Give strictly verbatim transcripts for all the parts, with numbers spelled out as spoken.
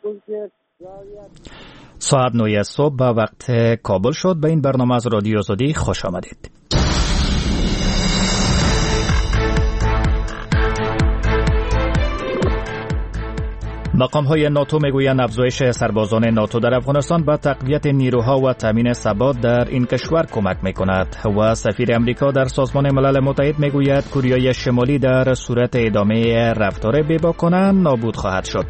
ساعت نه صبح به وقت کابل شد. به این برنامه از رادیو آزادی خوش آمدید. مقام‌های ناتو میگویند افزایش سربازان ناتو در افغانستان به تقویت نیروها و تامین ثبات در این کشور کمک می‌کند و سفیر امریکا در سازمان ملل متحد میگوید کره شمالی در صورت ادامه رفتار بی‌باکانه نابود خواهد شد.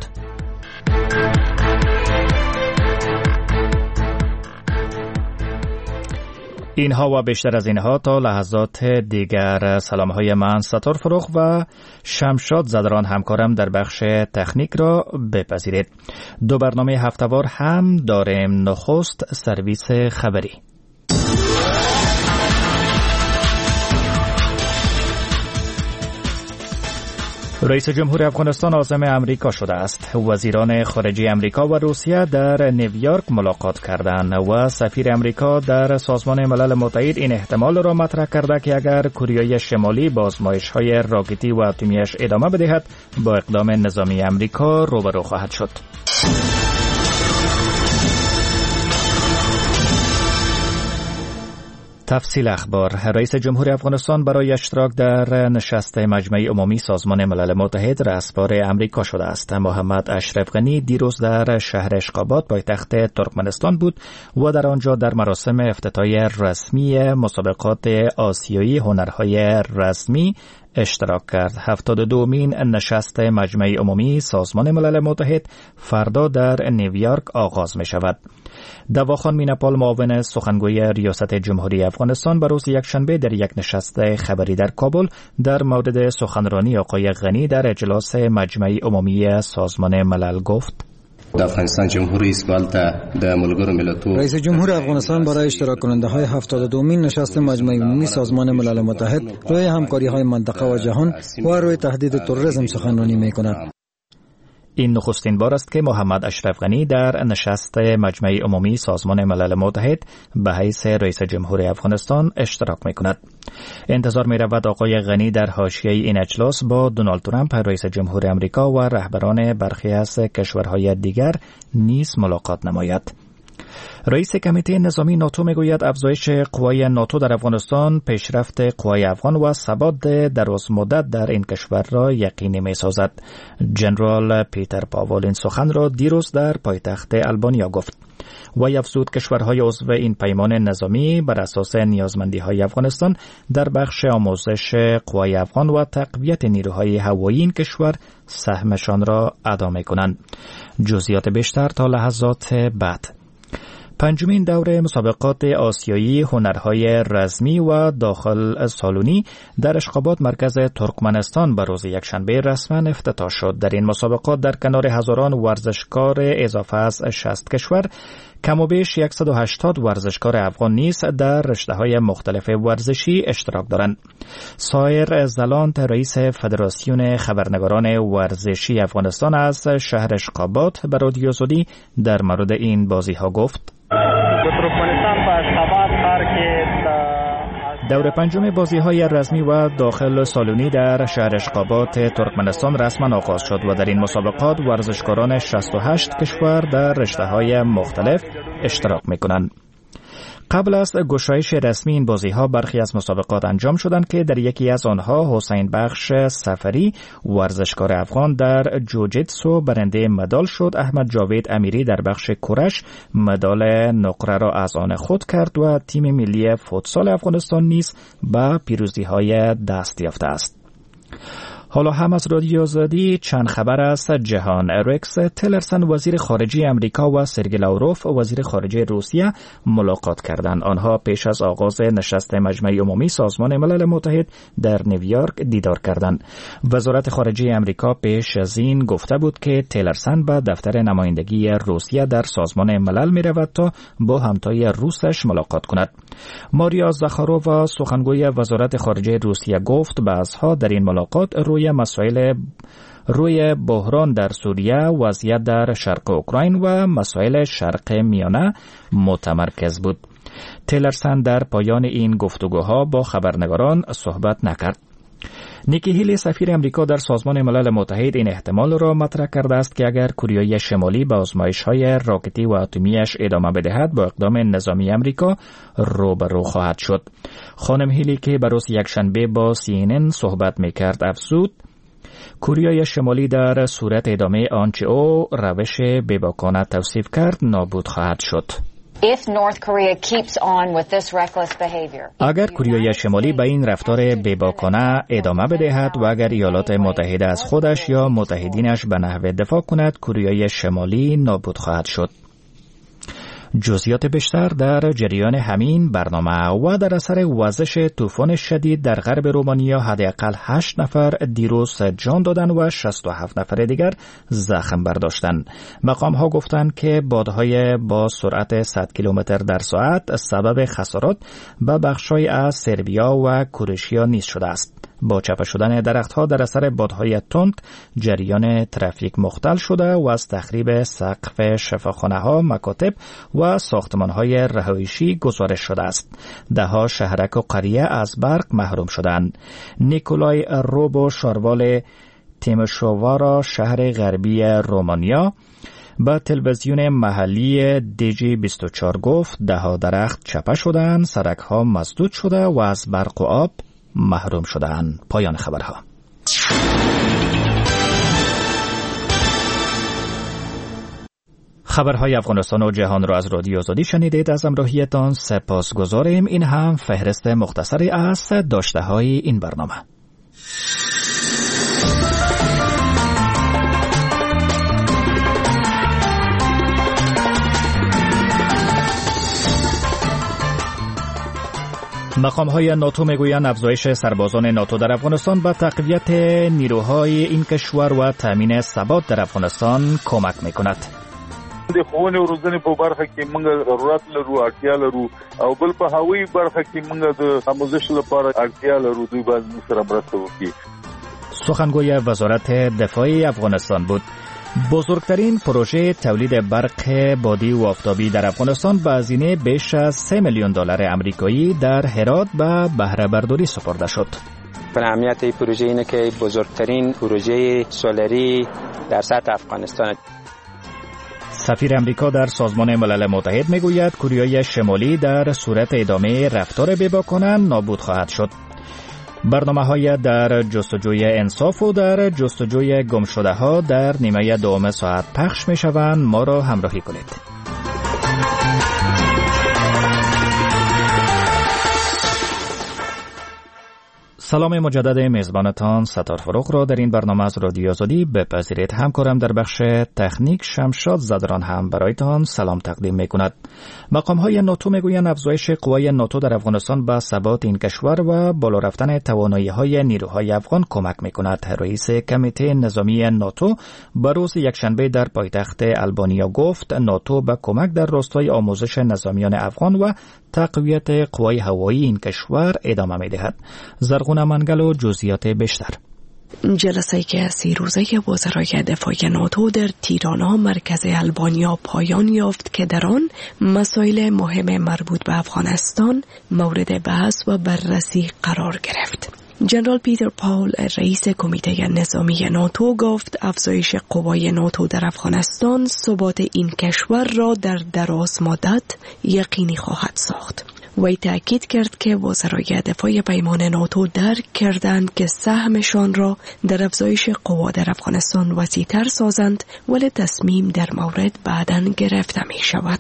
اینها و بیشتر از اینها تا لحظات دیگر. سلام‌های من ستار فروخ و شمشاد زدران همکارم در بخش تکنیک را بپذیرید. دو برنامه هفته‌وار هم داریم. نخست سرویس خبری. رئیس جمهور افغانستان عازم امریکا شده است. وزیران خارجه امریکا و روسیه در نیویورک ملاقات کردند و سفیر امریکا در سازمان ملل متحد این احتمال را مطرح کرده که اگر کره شمالی با آزمایش‌های راکتی و اتمیش ادامه بدهد با اقدام نظامی امریکا روبرو خواهد شد. تفصیل اخبار. رئیس جمهور افغانستان برای اشتراک در نشست مجمع عمومی سازمان ملل متحد رهبر امریکا شده است. محمد اشرف غنی دیروز در شهر اشخاباد پایتخت ترکمنستان بود و در آنجا در مراسم افتتاحی رسمی مسابقات آسیایی هنرهای رسمی اشتراک کرد. هفتاد و دومین نشست مجمع عمومی سازمان ملل متحد فردا در نیویورک آغاز می شود. دواخان میناپال معاون سخنگوی ریاست جمهوری افغانستان به روز یکشنبه در یک نشست خبری در کابل در مورد سخنرانی آقای غنی در اجلاس مجمع عمومی سازمان ملل گفت: د افغانستان جمهوری اسپالته د ملګرو ملتونو رئیس جمهور افغانستان برای اشتراک کننده های هفتاد و دومین نشست مجمع عمومی سازمان ملل متحد روی همکاری های منطقه و جهان و روی تهدید تروریسم سخنرانی می کند. این نخستین بار است که محمد اشرف غنی در نشست مجمع عمومی سازمان ملل متحد به حیث رئیس جمهور افغانستان اشتراک می‌کند. انتظار می‌رود آقای غنی در حاشیه این اجلاس با دونالد ترامپ رئیس جمهور آمریکا و رهبران برخی از کشورهای دیگر نیز ملاقات نماید. رئیس کمیته نظامی ناتو میگوید افزایش قوای ناتو در افغانستان پیشرفت قوای افغان و ثبات درازمدت در این کشور را یقینی می‌سازد. جنرال پیتر پاول این سخن را دیروز در پایتخت آلبانیا گفت. وی افزود کشورهای عضو این پیمان نظامی بر اساس نیازمندی‌های افغانستان در بخش آموزش قوای افغان و تقویت نیروهای هوایی این کشور سهمشان را ادا می‌کنند. جزئیات بیشتر تا لحظات بعد. پنجمین دوره مسابقات آسیایی هنرهای رزمی و داخل سالونی در اشخاباد مرکز ترکمنستان به روز یکشنبه رسما افتتاح شد. در این مسابقات در کنار هزاران ورزشکار اضافه از شصت کشور کم و بیش صد و هشتاد ورزشکار افغان نیز در رشته‌های مختلف ورزشی اشتراک دارند. سایر زلانت رئیس فدراسیون خبرنگاران ورزشی افغانستان از شهر اشخاباد به رادیو آزادی در مورد این بازی‌ها گفت: دور پنجم بازی‌های رسمی و داخل سالونی در شهر اشخاباد ترکمنستان رسما آغاز شد و در این مسابقات ورزشکاران شصت و هشت کشور در رشته‌های مختلف اشتراک می‌کنند. قبل از گشایش رسمی این بازی‌ها برخی از مسابقات انجام شدند که در یکی از آنها حسین بخش سفری ورزشکار افغان در جوجیتسو برنده مدال شد. احمد جاوید امیری در بخش کورش مدال نقره را از آن خود کرد و تیم ملی فوتسال افغانستان نیز به پیروزی‌های دست یافته است. حالا هم از رادیو آزادی چند خبر است جهان. رکس تیلرسن وزیر خارجه امریکا و سرگئی لاوروف وزیر خارجه روسیه ملاقات کردند. آنها پیش از آغاز نشست مجمع عمومی سازمان ملل متحد در نیویورک دیدار کردند. وزارت خارجه امریکا پیش از این گفته بود که تیلرسن به دفتر نمایندگی روسیه در سازمان ملل می رود تا با همتای روسش ملاقات کند. ماریا زاخارووا سخنگوی وزارت خارجه روسیه گفت بعضها در این ملاقات روی مسائل روی بحران در سوریه، وضعیت در شرق اوکراین و مسائل شرق میانه متمرکز بود. تیلرسن در پایان این گفتگوها با خبرنگاران صحبت نکرد. نیکی هیلی سفیر امریکا در سازمان ملل متحد این احتمال را مطرح کرده است که اگر کره شمالی به آزمایش‌های راکتی و اتمیش ادامه بدهد با اقدام نظامی امریکا روبرو خواهد شد. خانم هیلی که به روز یکشنبه با سی ان ان صحبت می‌کرد افزود کره شمالی در صورت ادامه آنچه او روش بی‌باکانه توصیف کرد نابود خواهد شد. If North Korea keeps on with this reckless behavior. اگر کره شمالی به این رفتار بی‌باکانه ادامه بدهد و اگر ایالات متحده از خودش یا متحدینش به نحو دفاع کند، کره شمالی نابود خواهد شد. جزئیات بیشتر در جریان همین برنامه. و در اثر وزش طوفان شدید در غرب رومانیا حداقل هشت نفر دیروز جان دادند و شصت و هفت نفر دیگر زخم برداشتند. مقام ها گفتند که بادهای با سرعت صد کیلومتر در ساعت سبب خسارات به بخش‌های از سربیا و کروشیا نیز شده است. با چپه شدن درختها در اثر بادهای تند جریان ترافیک مختل شده و از تخریب سقف شفاخانه‌ها، مکاتب و ساختمان‌های رهایشی گزارش شده است. ده‌ها شهرک و قریه از برق محروم شدند. نیکولای روبو شاروال تیمشووارا شهر غربی رومانیا با تلویزیون محلی دیجی بیست و چهار گفت ده‌ها درخت چپه شدند، سرک‌ها مسدود شده و از برق و آب محروم شدند. پایان خبرها. خبرهای افغانستان و جهان را از رادیو آزادی شنیدید. از همراهیتان سپاسگزاریم. این هم فهرست مختصری از داشته‌های این برنامه. مقام‌های ناتو میگویند افزایش سربازان ناتو در افغانستان به تقویت نیروهای این کشور و تامین ثبات در افغانستان کمک میکند. د ښوونې او روزنې په برخه کې موږ ضرورت لرو، اړتیا لرو، او بل په هوایي برخه کې موږ د آموزش لپاره اړتیا لرو. دوی باید موږ سره مرسته وکړي. سخنگوی وزارت دفاع افغانستان بود. بزرگترین پروژه تولید برق بادی و آفتابی در افغانستان با هزینه بیش از سه میلیون دلار آمریکایی در هرات به بهره برداری سپرده شد. پر اهمیت این پروژه اینه که بزرگترین پروژه سولری در سطح افغانستان. سفیر امریکا در سازمان ملل متحد میگوید کره شمالی در صورت ادامه رفتار بی‌باکانه نابود خواهد شد. برنامه‌های در جستجوی انصاف و در جستجوی گمشده‌ها در نیمه دوم ساعت پخش می‌شوند. ما را همراهی کنید. سلام مجدد میزبانتان ستار فروغ را در این برنامه از رادیو آزادی بپذیرید. همکارم در بخش تکنیک شمشاد زدران هم برایتان سلام تقدیم میکند. مقام های ناتو میگویند افزایش قوای ناتو در افغانستان به ثبات این کشور و بالا رفتن توانایی های نیروهای افغان کمک میکند. رئیس کمیته نظامی ناتو به روز یکشنبه در پایتخت آلبانیا گفت ناتو به کمک در راستای آموزش نظامیان افغان و تقویت قوای هوایی این کشور ادامه میدهد. زرغون منگل و جزئیات بیشتر. جلسه که سی روزه وزرای دفاع ناتو در تیرانا مرکز آلبانیا پایان یافت که در آن مسائل مهم مربوط به افغانستان مورد بحث و بررسی قرار گرفت. جنرال پیتر پاول رئیس کمیته نظامی ناتو گفت افزایش قوای ناتو در افغانستان ثبات این کشور را در دراز مدت یقینی خواهد ساخت. وی تأکید کرد که وزرای دفاع پیمان ناتو درک کردند که سهمشان را در افزایش قوا در افغانستان وسیع‌تر سازند، ولی تصمیم در مورد بعداً گرفته می شود.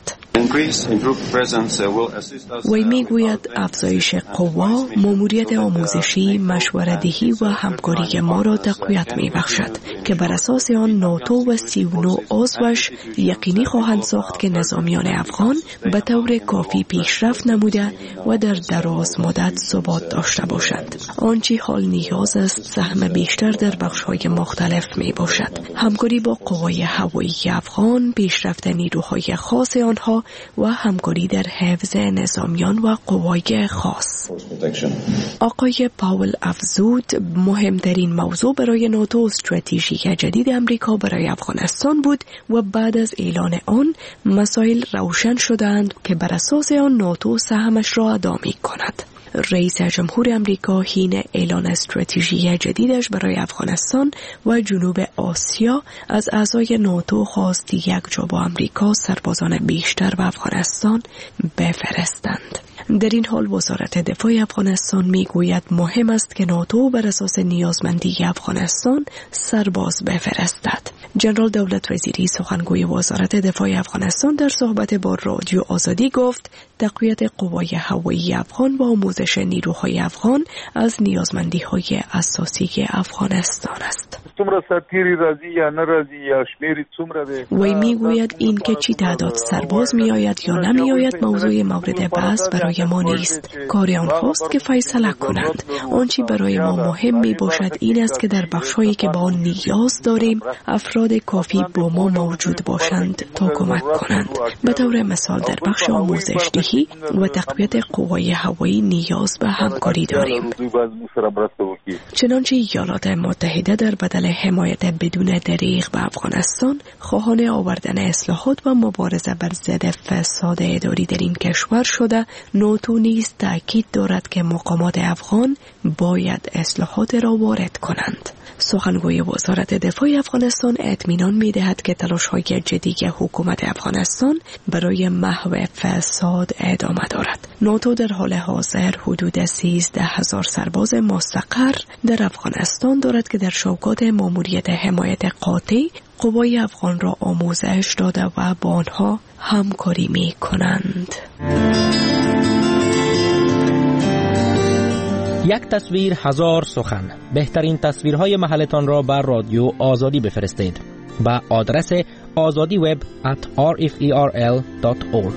وی می گوید افزایش قوا ماموریت آموزشی، مشوره‌دهی و همکاری ما را تقویت می بخشد که بر اساس آن ناتو و سی و نه عضوش یقینی خواهند ساخت که نظامیان افغان به طور کافی پیشرفت نموده و در دراز مدت ثبات داشته باشند. آنچه حال نیاز است سهم بیشتر در بخش‌های مختلف می باشد. همکاری با قوای هوایی افغان، پیشرفت نیروهای خاص آنها و همکاری در حفظ نظامیان و قوای خاص. آقای پاول افزود مهمترین موضوع برای ناتو استراتژی جدید امریکا برای افغانستان بود و بعد از اعلان آن مسائل روشن شدند که بر اساس آن ناتو سهمش را ادا می کند. رئیس جمهور امریکا حین اعلان استراتژی جدیدش برای افغانستان و جنوب آسیا از اعضای ناتو خواست یک جا با امریکا سربازان بیشتر به افغانستان بفرستند. در این حال وزارت دفاع افغانستان میگوید مهم است که ناتو بر اساس نیازمندی افغانستان سرباز بفرستد. جنرال دولت وزیری سخنگوی وزارت دفاع افغانستان در صحبت با رادیو آزادی گفت تقویت قوای هوایی افغان و آموزش نیروهای افغان از نیازمندی‌های اساسی افغانستان است. وی میگوید این که چی تعداد سرباز می آید یا نمی آید موضوع مورد بحث برای ما نیست. کار آنهاست که فیصله کنند. آنچه برای ما مهم می باشد این است که در بخش‌هایی که با آن نیاز داریم افراد کافی با ما موجود باشند تا کمک کنند. به طور مثال در بخش آموزش دهی و تقویت قوای هوایی نیاز به همکاری داریم. چنانچه ایالات متحده در بدل حمایت بدون دریغ به افغانستان خواهان آوردن اصلاحات و مبارزه بر ضد فساد اداری در این کشور شده، ناتو نیز تأکید دارد که مقامات افغان باید اصلاحات را وارد کنند. سخنگوی وزارت دفاع افغانستان اطمینان می‌دهد که تلاش‌های جدی حکومت افغانستان برای محو فساد ادامه دارد. ناتو در حال حاضر حدود سیزده هزار سرباز مستقر در افغانستان دارد که در شوکات ماموریت حمایت قاطع قوای افغان را آموزش داده و با آنها همکاری می‌کنند. یک تصویر هزار سخن. بهترین تصویرهای محلتان را بر رادیو آزادی بفرستید با آدرس azadi web at r f e r l dot org.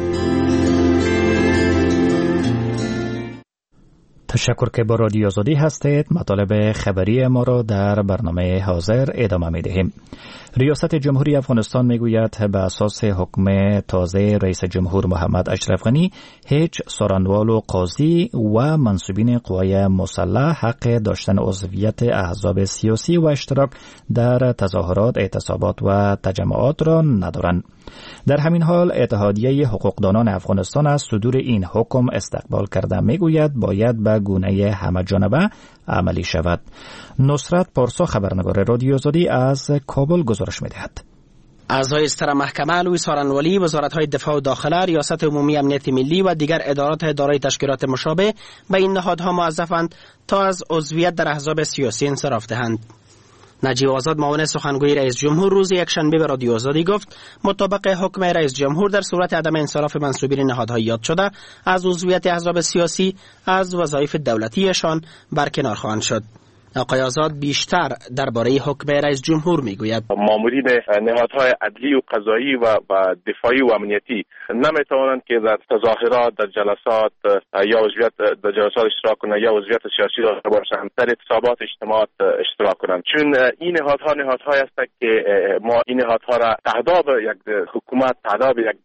تشکر که با رادیو آزادی هستید. مطالب خبری ما را در برنامه حاضر ادامه می دهیم. ریاست جمهوری افغانستان می گوید به اساس حکم تازه رئیس جمهور محمد اشرف غنی هیچ سارنوال و قاضی و منصوبین قوای مسلح حق داشتن عضویت احزاب سیاسی و اشتراک در تظاهرات، اعتصابات و تجمعات را ندارند. در همین حال اتحادیه حقوقدانان افغانستان از صدور این حکم استقبال کرده می گوید باید به گونه همه جانبه عملی شود. نصرت پارسا خبرنگار رادیو آزادی از کابل گزارش می دهد. اعضای ستر محکمه علوی سارنوالی، وزارت‌های دفاع و داخله، ریاست عمومی امنیت ملی و دیگر ادارات دارای تشکیلات مشابه به این نهادها موظفند تا از عضویت در احزاب سیاسی انصراف دهند. نجیب آزاد معاون سخنگوی رئیس جمهور روز یکشنبه به رادیو آزادی گفت مطابق حکم رئیس جمهور در صورت عدم انصراف منصوبین نهادهای یاد شده از عضویت احزاب سیاسی از وظایف دولتیشان برکنار خواهند شد. آقای آزاد بیشتر درباره حکم رئیس جمهور میگوید. مامورین نهادهای عدلی و قضایی و دفاعی و امنیتی نمیتوانند که در تظاهرات، در جلسات یا عضویت در جلسات اشتراک کنند یا عضویت سیاسی داشته باشند، در اعتصابات اجتماعات اشتراک کنند. چون این نهادها نهادهایی هستند که ما این نهادها را تهداب یک حکومت، تهداب یک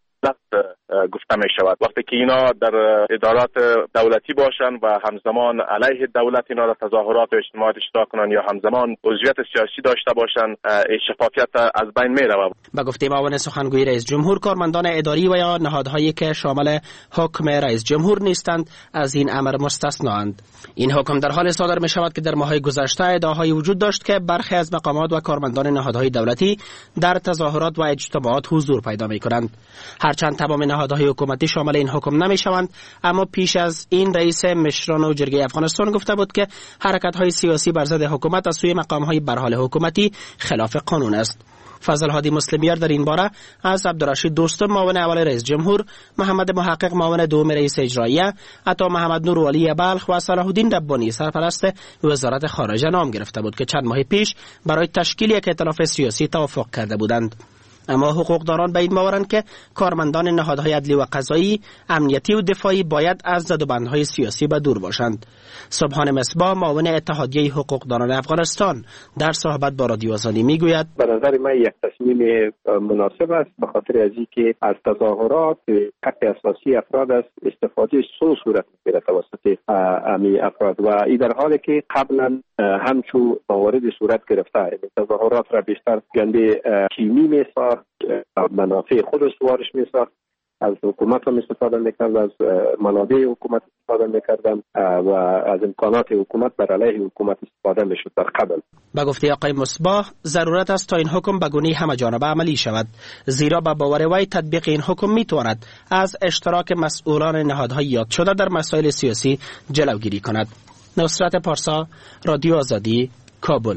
گفته می شود. وقتی که اینا در ادارات دولتی باشند و همزمان علیه دولت اینا در تظاهرات و اجتماعات اشتراک کنند یا همزمان عضویت سیاسی داشته باشند، شفافیت از بین می رود. به گفته معاون سخنگوی رئیس جمهور، کارمندان اداری و یا نهادهایی که شامل حکم رئیس جمهور نیستند از این امر مستثنااند. این حکم در حال صادر می شود که در ماه‌های گذشته ادعاهایی وجود داشت که برخی از مقامات و کارمندان نهادهای دولتی در تظاهرات و اجتماعات حضور پیدا می کنند. هرچند تمام نهادهای حکومتی شامل این حکم نمی شوند، اما پیش از این رئیس مشران و جرگه افغانستان گفته بود که حرکت‌های سیاسی بر ضد حکومت از سوی مقام‌های برحال حکومتی خلاف قانون است. فضل هادی مسلمیار در این باره از عبدالرشید دوستم معاون اول رئیس جمهور، محمد محقق معاون دوم رئیس اجراییه، عطا محمد نور ولی بلخ و صلاح الدین ربانی سرپرست وزارت خارجه نام گرفته بود که چند ماه پیش برای تشکیل یک ائتلاف سیاسی توافق کرده بودند. اما حقوقدانان به این باورند که کارمندان نهادهای عدلی و قضایی، امنیتی و دفاعی باید از زدوبندهای سیاسی به دور باشند. سبحان مصباح معاون اتحادیه حقوقدانان افغانستان در صحبت با رادیو آزادی میگوید به نظر من یک تصمیم مناسب است، به خاطر از اینکه از تظاهرات حق اساسی افراد است استفاده سو صورت میگیرد توسط امی افراد و این در حالی که قبلا همچو موارد صورت گرفته تظاهرات را بیشتر گنده کیمی میساخت، منافع خود سوارش میساخت، از حکومت هم استفاده میکرد، از منابع حکومت استفاده میکردن و از امکانات حکومت بر علیه حکومت استفاده میشد در قبل. با گفته آقای مصباح ضرورت است تا این حکم به گونه همه جانبه عملی شود، زیرا به باور وی تطبیق این حکم میتواند از اشتراک مسئولان نهادهای یاد شده در مسائل سیاسی جلوگیری کند. نصرت پارسا، رادیو آزادی، کابل.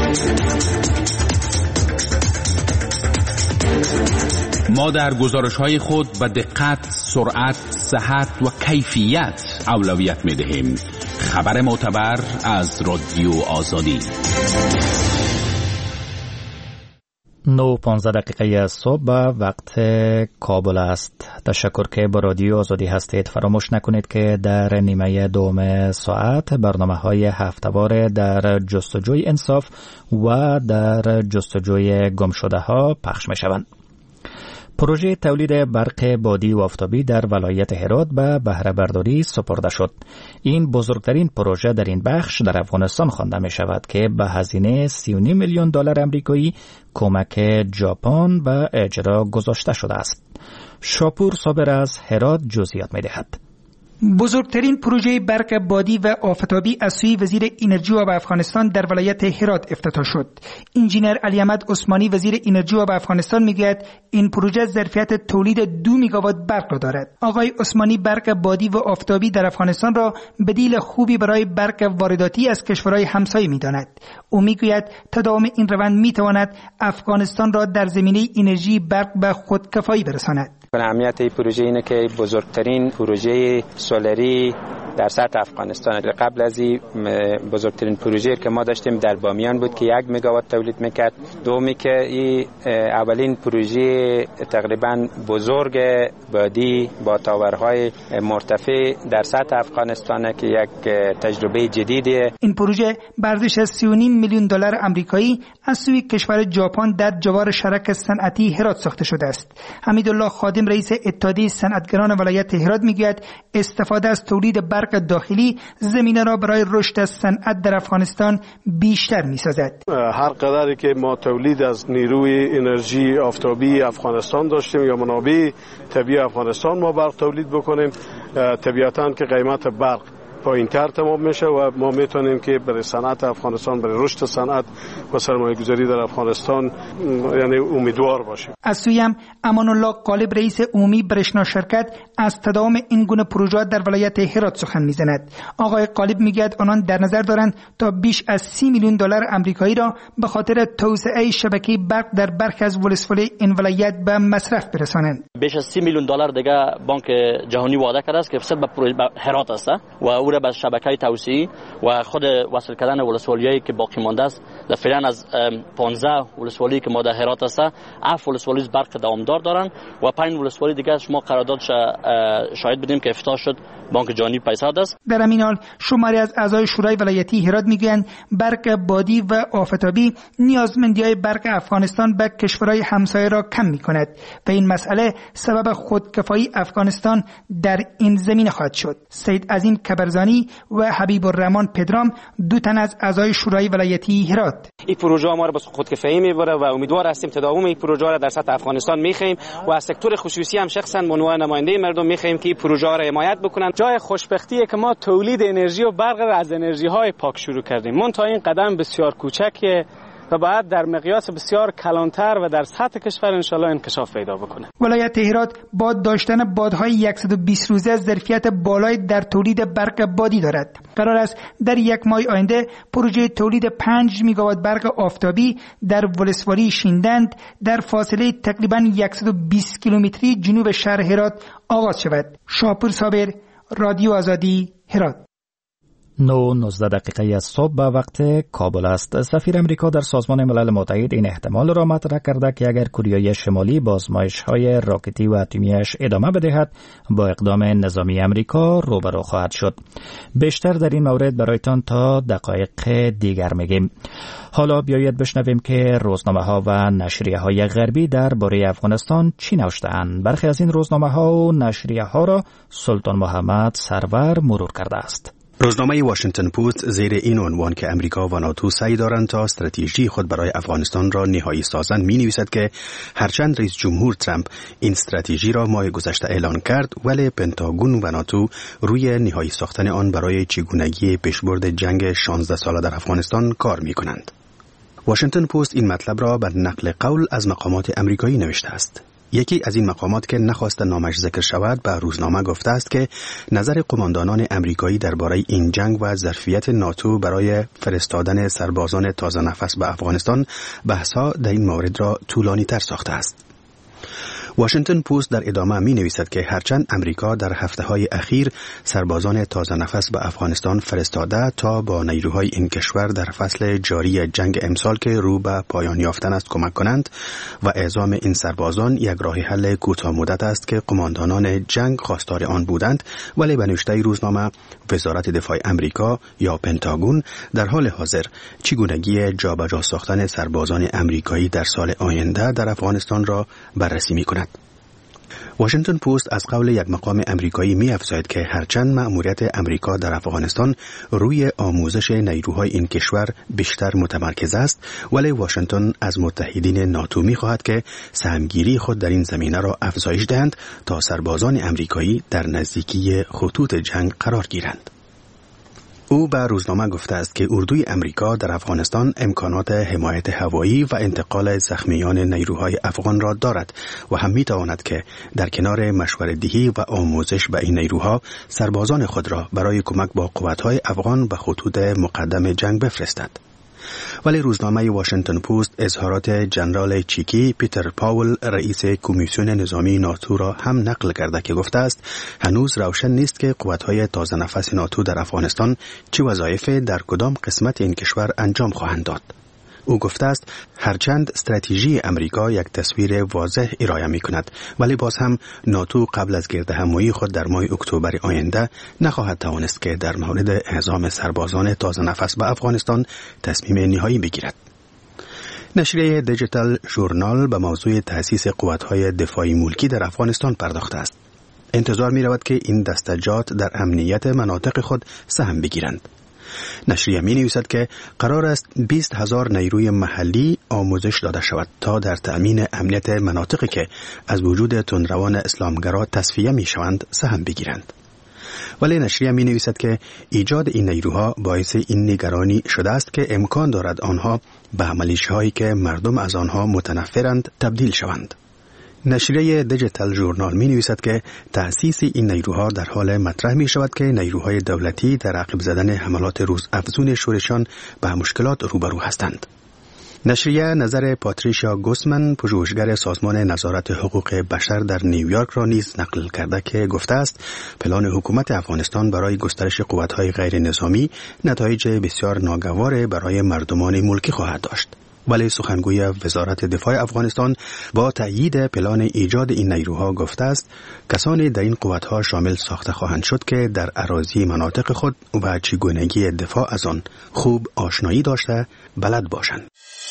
ما در گزارش‌های خود به دقت، سرعت، صحت و کیفیت اولویت می‌دهیم. خبر معتبر از رادیو آزادی. نو پانزده دقیقه صبح وقت کابل است. تشکر که با رادیو آزادی هستید. فراموش نکنید که در نیمه دوم ساعت برنامه های هفته‌وار در جستجوی انصاف و در جستجوی گمشده ها پخش می شوند. پروژه تولید برق بادی و آفتابی در ولایت هرات به بهره برداری سپرده شد. این بزرگترین پروژه در این بخش در افغانستان خوانده می شود که به هزینه سی و نیم میلیون دلار آمریکایی کمک ژاپن به اجرا گذاشته شده است. شاپور صابر از هرات جزئیات می دهد. بزرگترین پروژه برق بادی و آفتابی از سوی وزیر انرژی و آب افغانستان در ولایت هرات افتتاح شد. انجینر علی احمد عثمانی وزیر انرژی و آب افغانستان میگوید این پروژه ظرفیت تولید دو میگاوات برق را دارد. آقای عثمانی برق بادی و آفتابی در افغانستان را بدیل خوبی برای برق وارداتی از کشورهای همسایه میداند. او میگوید تداوم این روند میتواند افغانستان را در زمینه انرژی برق به خودکفایی برساند. اهمیت این پروژه اینه که بزرگترین پروژه سولری در سطح افغانستان. قبل از این بزرگترین پروژه که ما داشتیم در بامیان بود که یک مگاوات تولید میکرد. دومی که این اولین پروژه تقریبا بزرگ بادی با تاورهای مرتفع در سطح افغانستان که یک تجربه جدیدیه. این پروژه به ارزش سی و نیم میلیون دلار آمریکایی از سوی کشور ژاپن در جوار شرک صنعتی هرات ساخته شده است. حمیدالله خادم رئیس اتحادیه صنعتگران ولایت هرات میگوید استفاده از تولید برق داخلی زمینه را برای رشد صنعت در افغانستان بیشتر می‌سازد. هر قدری که ما تولید از نیروی انرژی آفتابی افغانستان داشتیم یا منابع طبیعی افغانستان ما برق تولید بکنیم، طبیعتاً که قیمت برق پایین‌تر تمام میشه و ما میتونیم که برای صنعت افغانستان، برای رشد صنعت و سرمایه‌گذاری در افغانستان یعنی امیدوار باشیم. از سوی هم امان الله غالب رئیس عمومی برشنا شرکت از تداوم این گونه پروژه‌ات در ولایت هرات سخن میزند. آقای غالب میگوید آنان در نظر دارند تا بیش از سی میلیون دلار آمریکایی را به خاطر توسعه شبکه برق در برخی از ولسوالی این ولایت به مصرف برسانند. بیش از سی میلیون دلار دیگه بانک جهانی وعده کرده است که فقط به پروژه هرات است و او را به شبکه توسعه و خود وصل کردن ولسوالیایی که باقی مانده است. در فعلا از پانزده ولسوالی که ما در هرات است، هفت ولسوالی برق دوامدار دارند و پنج ولسوالی دیگه ما قراردادش شاهد بودیم که افتتاح شد. بانک جهانی پیسه داد است. در همین حال شماری از اعضای شورای ولایتی هرات میگویند برق بادی و آفتابی نیازمندی‌های برق افغانستان به کشورهای همسایه را کم می‌کند و این مسئله سبب خودکفایی افغانستان در این زمینه خواهد شد. سید عظیم کبرزانی و حبیب الرحمن پدرام دو تن از اعضای شورای ولایتی هرات. این پروژه ما را به خودکفایی میبره و امیدوار هستیم تداوم این پروژه را در سطح افغانستان می‌خواهیم و از سکتور خصوصی هم شخصا به عنوان نماینده مردم می‌خواهیم که این پروژه را حمایت بکنند. جای خوشبختیه که ما تولید انرژی و برق را از انرژی‌های پاک شروع کردیم. منتها این قدم بسیار کوچکه و باید در مقیاس بسیار کلانتر و در سطح کشور انشالله انکشاف پیدا بکنه. ولایت هرات باد داشتن بادهای صد و بیست روزه از ظرفیت بالای در تولید برق بادی دارد. قرار است در یک ماه آینده پروژه تولید پنج میگاوات برق آفتابی در ولسوالی شیندند در فاصله تقریباً صد و بیست کیلومتری جنوب شهر هرات آغاز شود. شاپور صابر، رادیو آزادی، هرات. نو نوزده دقیقه از صبح به وقت کابل است. سفیر امریکا در سازمان ملل متحد این احتمال را مطرح کرده که اگر کره شمالی با آزمایش‌های راکتی و اتمی‌اش ادامه بدهد با اقدام نظامی امریکا روبرو خواهد شد. بیشتر در این مورد برایتان تا دقایق دیگر میگیم. حالا بیایید بشنویم که روزنامه‌ها و نشریه‌های غربی درباره افغانستان چی نوشته‌اند. برخی از این روزنامه‌ها و نشریه‌ها را سلطان محمد سرور مرور کرده است. روزنامه واشنگتن پست زیر این عنوان که امریکا و ناتو سعی دارند تا استراتژی خود برای افغانستان را نهایی سازند می نویسد که هرچند رئیس جمهور ترامپ این استراتژی را ماه گذشته اعلان کرد، ولی پنتاگون و ناتو روی نهایی ساختن آن برای چگونگی پیشبرد جنگ شانزده ساله در افغانستان کار می کنند. واشنگتن پست این مطلب را به نقل قول از مقامات امریکایی نوشته است. یکی از این مقامات که نخواست نامش ذکر شود به روزنامه گفته است که نظر قماندانان امریکایی درباره این جنگ و ظرفیت ناتو برای فرستادن سربازان تازه نفس به افغانستان بحث‌ها در این مورد را طولانی تر ساخته است. واشنگتن پست در ادامه می نویسد که هرچند امریکا در هفته های اخیر سربازان تازه نفس به افغانستان فرستاده تا با نیروهای این کشور در فصل جاری جنگ امسال که رو به پایان یافتن است کمک کنند و اعزام این سربازان یک راه حل کوتاه مدت است که قماندانان جنگ خواستار آن بودند، ولی به نوشته روزنامه وزارت دفاع امریکا یا پنتاگون در حال حاضر چگونگی جابجا ساختن سربازان امریکایی در سال آینده در افغانستان را بررسی می کند. واشنگتن پست از قول یک مقام امریکایی می افزاید که هرچند مأموریت امریکا در افغانستان روی آموزش نیروهای این کشور بیشتر متمرکز است، ولی واشنگتن از متحدین ناتو می خواهد که سهمگیری خود در این زمینه را افزایش دهند تا سربازان امریکایی در نزدیکی خطوط جنگ قرار گیرند. او به روزنامه گفته است که اردوی امریکا در افغانستان امکانات حمایت هوایی و انتقال زخمیان نیروهای افغان را دارد و هم می تواند که در کنار مشوره‌دهی و آموزش به این نیروها سربازان خود را برای کمک با قوت‌های افغان به خطوط مقدم جنگ بفرستد. ولی روزنامه واشنگتن پست اظهارات جنرال چیکی پیتر پاول رئیس کمیسیون نظامی ناتو را هم نقل کرده که گفته است هنوز روشن نیست که قوت‌های تازه نفس ناتو در افغانستان چه وظایفی در کدام قسمت این کشور انجام خواهند داد. او گفته است هرچند استراتژی امریکا یک تصویر واضح ارائه می کند، ولی باز هم ناتو قبل از گردهمایی خود در ماه اکتبر آینده نخواهد توانست که در مورد اعزام سربازان تازه نفس به افغانستان تصمیم نهایی بگیرد. نشریه دیجیتال ژورنال به موضوع تأسیس قوت‌های دفاعی ملکی در افغانستان پرداخته است. انتظار می رود که این دستجات در امنیت مناطق خود سهم بگیرند. نشریه می نویسد که قرار است بیست هزار نیروی محلی آموزش داده شود تا در تأمین امنیت مناطقی که از وجود تندروان اسلامگرا تصفیه می شوند سهم بگیرند. ولی نشریه می نویسد که ایجاد این نیروها باعث این نگرانی شده است که امکان دارد آنها به ملیشه‌هایی که مردم از آنها متنفرند تبدیل شوند. نشریه دیجیتال ژورنال می نویسد که تأسیس این نیروها در حال مطرح می شود که نیروهای دولتی در عقب زدن حملات روز افزون شورشان به مشکلات روبرو هستند. نشریه نظر پاتریشیا گوسمن پژوهشگر سازمان نظارت حقوق بشر در نیویورک را نیز نقل کرده که گفته است پلان حکومت افغانستان برای گسترش قوت‌های غیر نظامی نتایج بسیار ناگوار برای مردمان ملکی خواهد داشت. ولی سخنگوی وزارت دفاع افغانستان با تأیید پلان ایجاد این نیروها گفته است کسانی در این قوت‌ها شامل ساخته خواهند شد که در اراضی مناطق خود و چگونگی دفاع از آن خوب آشنایی داشته بلد باشند.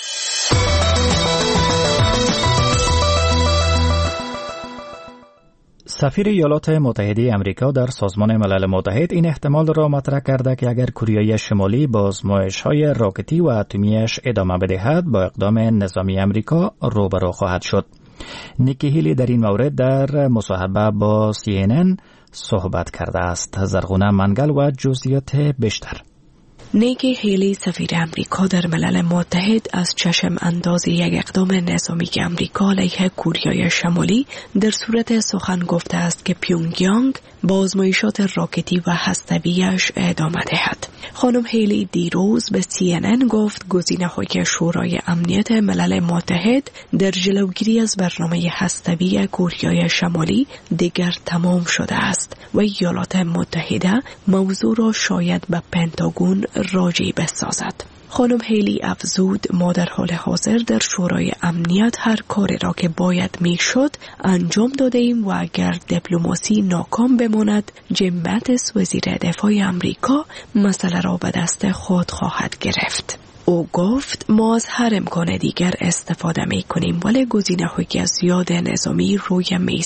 سفیر ایالات متحده آمریکا در سازمان ملل متحد این احتمال را مطرح کرده که اگر کره شمالی با آزمایش‌های راکتی و اتمیش ادامه بدهد با اقدام نظامی آمریکا روبرو خواهد شد. نیکی هیلی در این مورد در مصاحبه با سی ان ان صحبت کرده است. زرغونه منگل و جزئیات بیشتر. نیکی هیلی سفیر امریکا در ملل متحد از چشم انداز یک اقدام نظامی امریکا علیه کره شمالی در صورت سخن گفته است که پیونگیانگ با آزمایشات راکتی و هسته‌ایش ادامه دهد. خانم هیلی دیروز به سی ان ان گفت گزینه‌های شورای امنیت ملل متحد در جلوگیری از برنامه هسته‌ای کره شمالی دیگر تمام شده است و ایالات متحده موضوع را شاید به پنتاگون راجع بسازد. خانم هیلی افزود ما در حال حاضر در شورای امنیت هر کاری را که باید میشد انجام داده ایم و اگر دیپلماسی ناکام بماند جیم ماتیس وزیر دفاع امریکا مسئله را به دست خود خواهد گرفت. او گفت ما از هر امکان دیگر استفاده می کنیم ولی گزینه‌های زیاد نظامی روی میزند.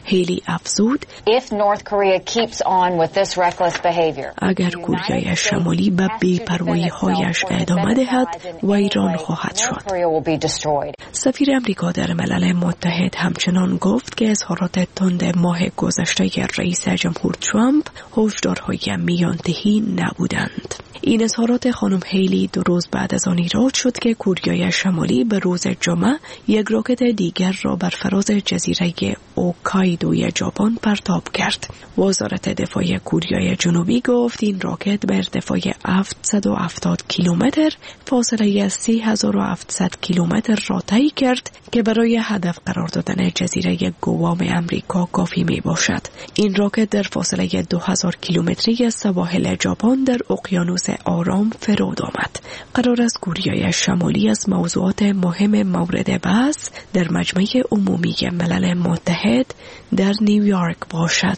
هیلی افزود If North Korea keeps on with this reckless behavior, اگر کره شمالی به بی‌پروایی‌هایش ادامه دهد ویران خواهد شد. سفیر امریکا در ملل متحد همچنان گفت که اظهارات تند ماه گذشته رئیس جمهور ترامپ هشدارهای میانتهی نبودند. این اظهارات خانم هیلی دو روز بعد از آن ایراد شد که کره شمالی به روز جمعه یک راکت دیگر را بر فراز جزیره اوکایدوی ژاپن پرتاب کرد. وزارت دفاع کره جنوبی گفت این راکت به ارتفاع هفتصد و هفتاد کیلومتر فاصله سه هزار و هفتصد کیلومتر را طی کرد که برای هدف قرار دادن جزیره گوام امریکا کافی می باشد. این راکت در فاصله دو هزار کیلومتری از سواحل ژاپن در اقیانوس آرام فرود آمد. قرار است کره شمالی از موضوعات مهم مورد بحث در مجمع عمومی ملل متحد در نیویورک باشد.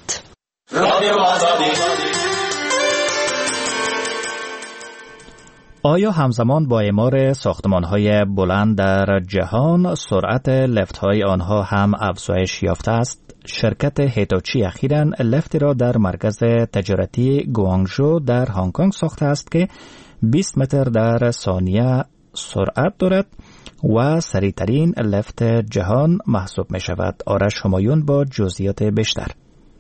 آیا همزمان با اعمار ساختمان‌های بلند در جهان سرعت لفت‌های آنها هم افزایش یافته است؟ شرکت هیتاچی اخیراً لفتی را در مرکز تجارتی گوانگژو در هنگ کنگ ساخته است که بیست متر در ثانیه سرعت دارد و سریعترین لفت جهان محسوب می شود. آرش همایون با جزئیات بیشتر.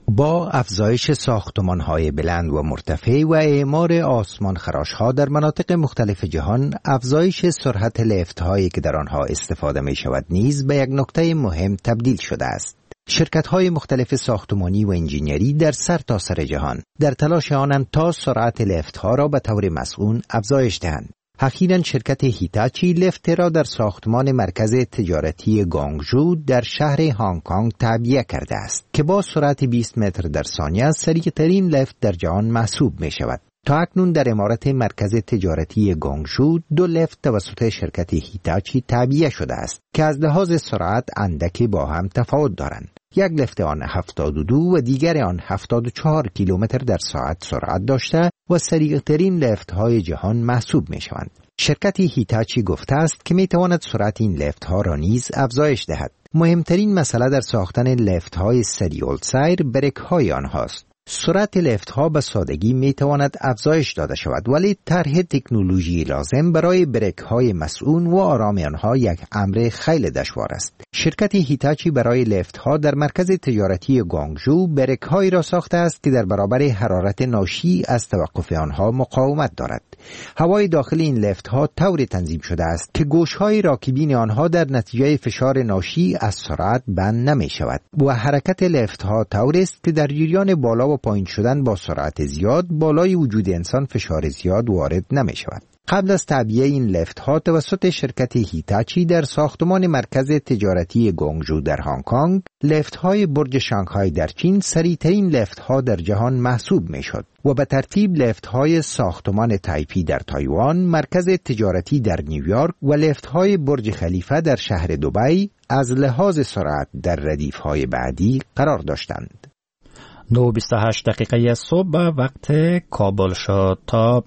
با افزایش ساختمان‌های بلند و مرتفع و اعمار آسمانخراش‌ها در مناطق مختلف جهان، افزایش سرعت لفت‌هایی که در آنها استفاده می‌شود نیز به یک نکته مهم تبدیل شده است. شرکت‌های مختلف ساختمانی و انجینری در سرتاسر جهان در تلاش آنند تا سرعت لفت‌ها را به طور مسئول افزایش دهند. اخیراً شرکت هیتاچی لفت را در ساختمان مرکز تجارتی گوانگژو در شهر هنگ کنگ تعبیه کرده است که با سرعت بیست متر در ثانیه سریعترین لفت در جهان محسوب می شود. تا اکنون در عمارت مرکز تجارتی گوانگژو دو لفت توسط شرکت هیتاچی تعبیه شده است که از لحاظ سرعت اندکی با هم تفاوت دارند. یک لفت آن هفتاد و دو و دیگر آن هفتاد و چهار کیلومتر در ساعت سرعت داشته و سریعترین لفت های جهان محسوب می شوند. شرکت هیتاچی گفته است که می تواند سرعت این لفت ها را نیز افزایش دهد. مهمترین مسئله در ساختن لفت های سریع السیر بریک های آنهاست. سرعت لفت ها به سادگی می تواند افزایش داده شود، ولی طرح تکنولوژی لازم برای بریک های مسئول و آرام آنها یک امر خیلی دشوار است. شرکت هیتاچی برای لفت ها در مرکز تجارتی گوانگژو بریک هایی را ساخته است که در برابر حرارت ناشی از توقف آنها مقاومت دارد. هوای داخل این لفت ها طوری تنظیم شده است که گوش های راکبین آنها در نتیجه فشار ناشی از سرعت بند نمی شود و حرکت لفت ها طوری است که در جریان بالا و پایین شدن با سرعت زیاد بالای وجود انسان فشار زیاد وارد نمی شود. قبل از تعبیه این لفت ها توسط شرکت هیتاچی در ساختمان مرکز تجارتی گوانگژو در هنگ کنگ، لفت های برج شانگهای در چین سریعترین لفت ها در جهان محسوب می شد و به ترتیب لفت های ساختمان تایپی در تایوان، مرکز تجارتی در نیویورک و لفت های برج خلیفه در شهر دبی از لحاظ سرعت در ردیف های بعدی قرار داشتند. نه و بیست و هشت دقیقه صبح وقت کابل شد. تا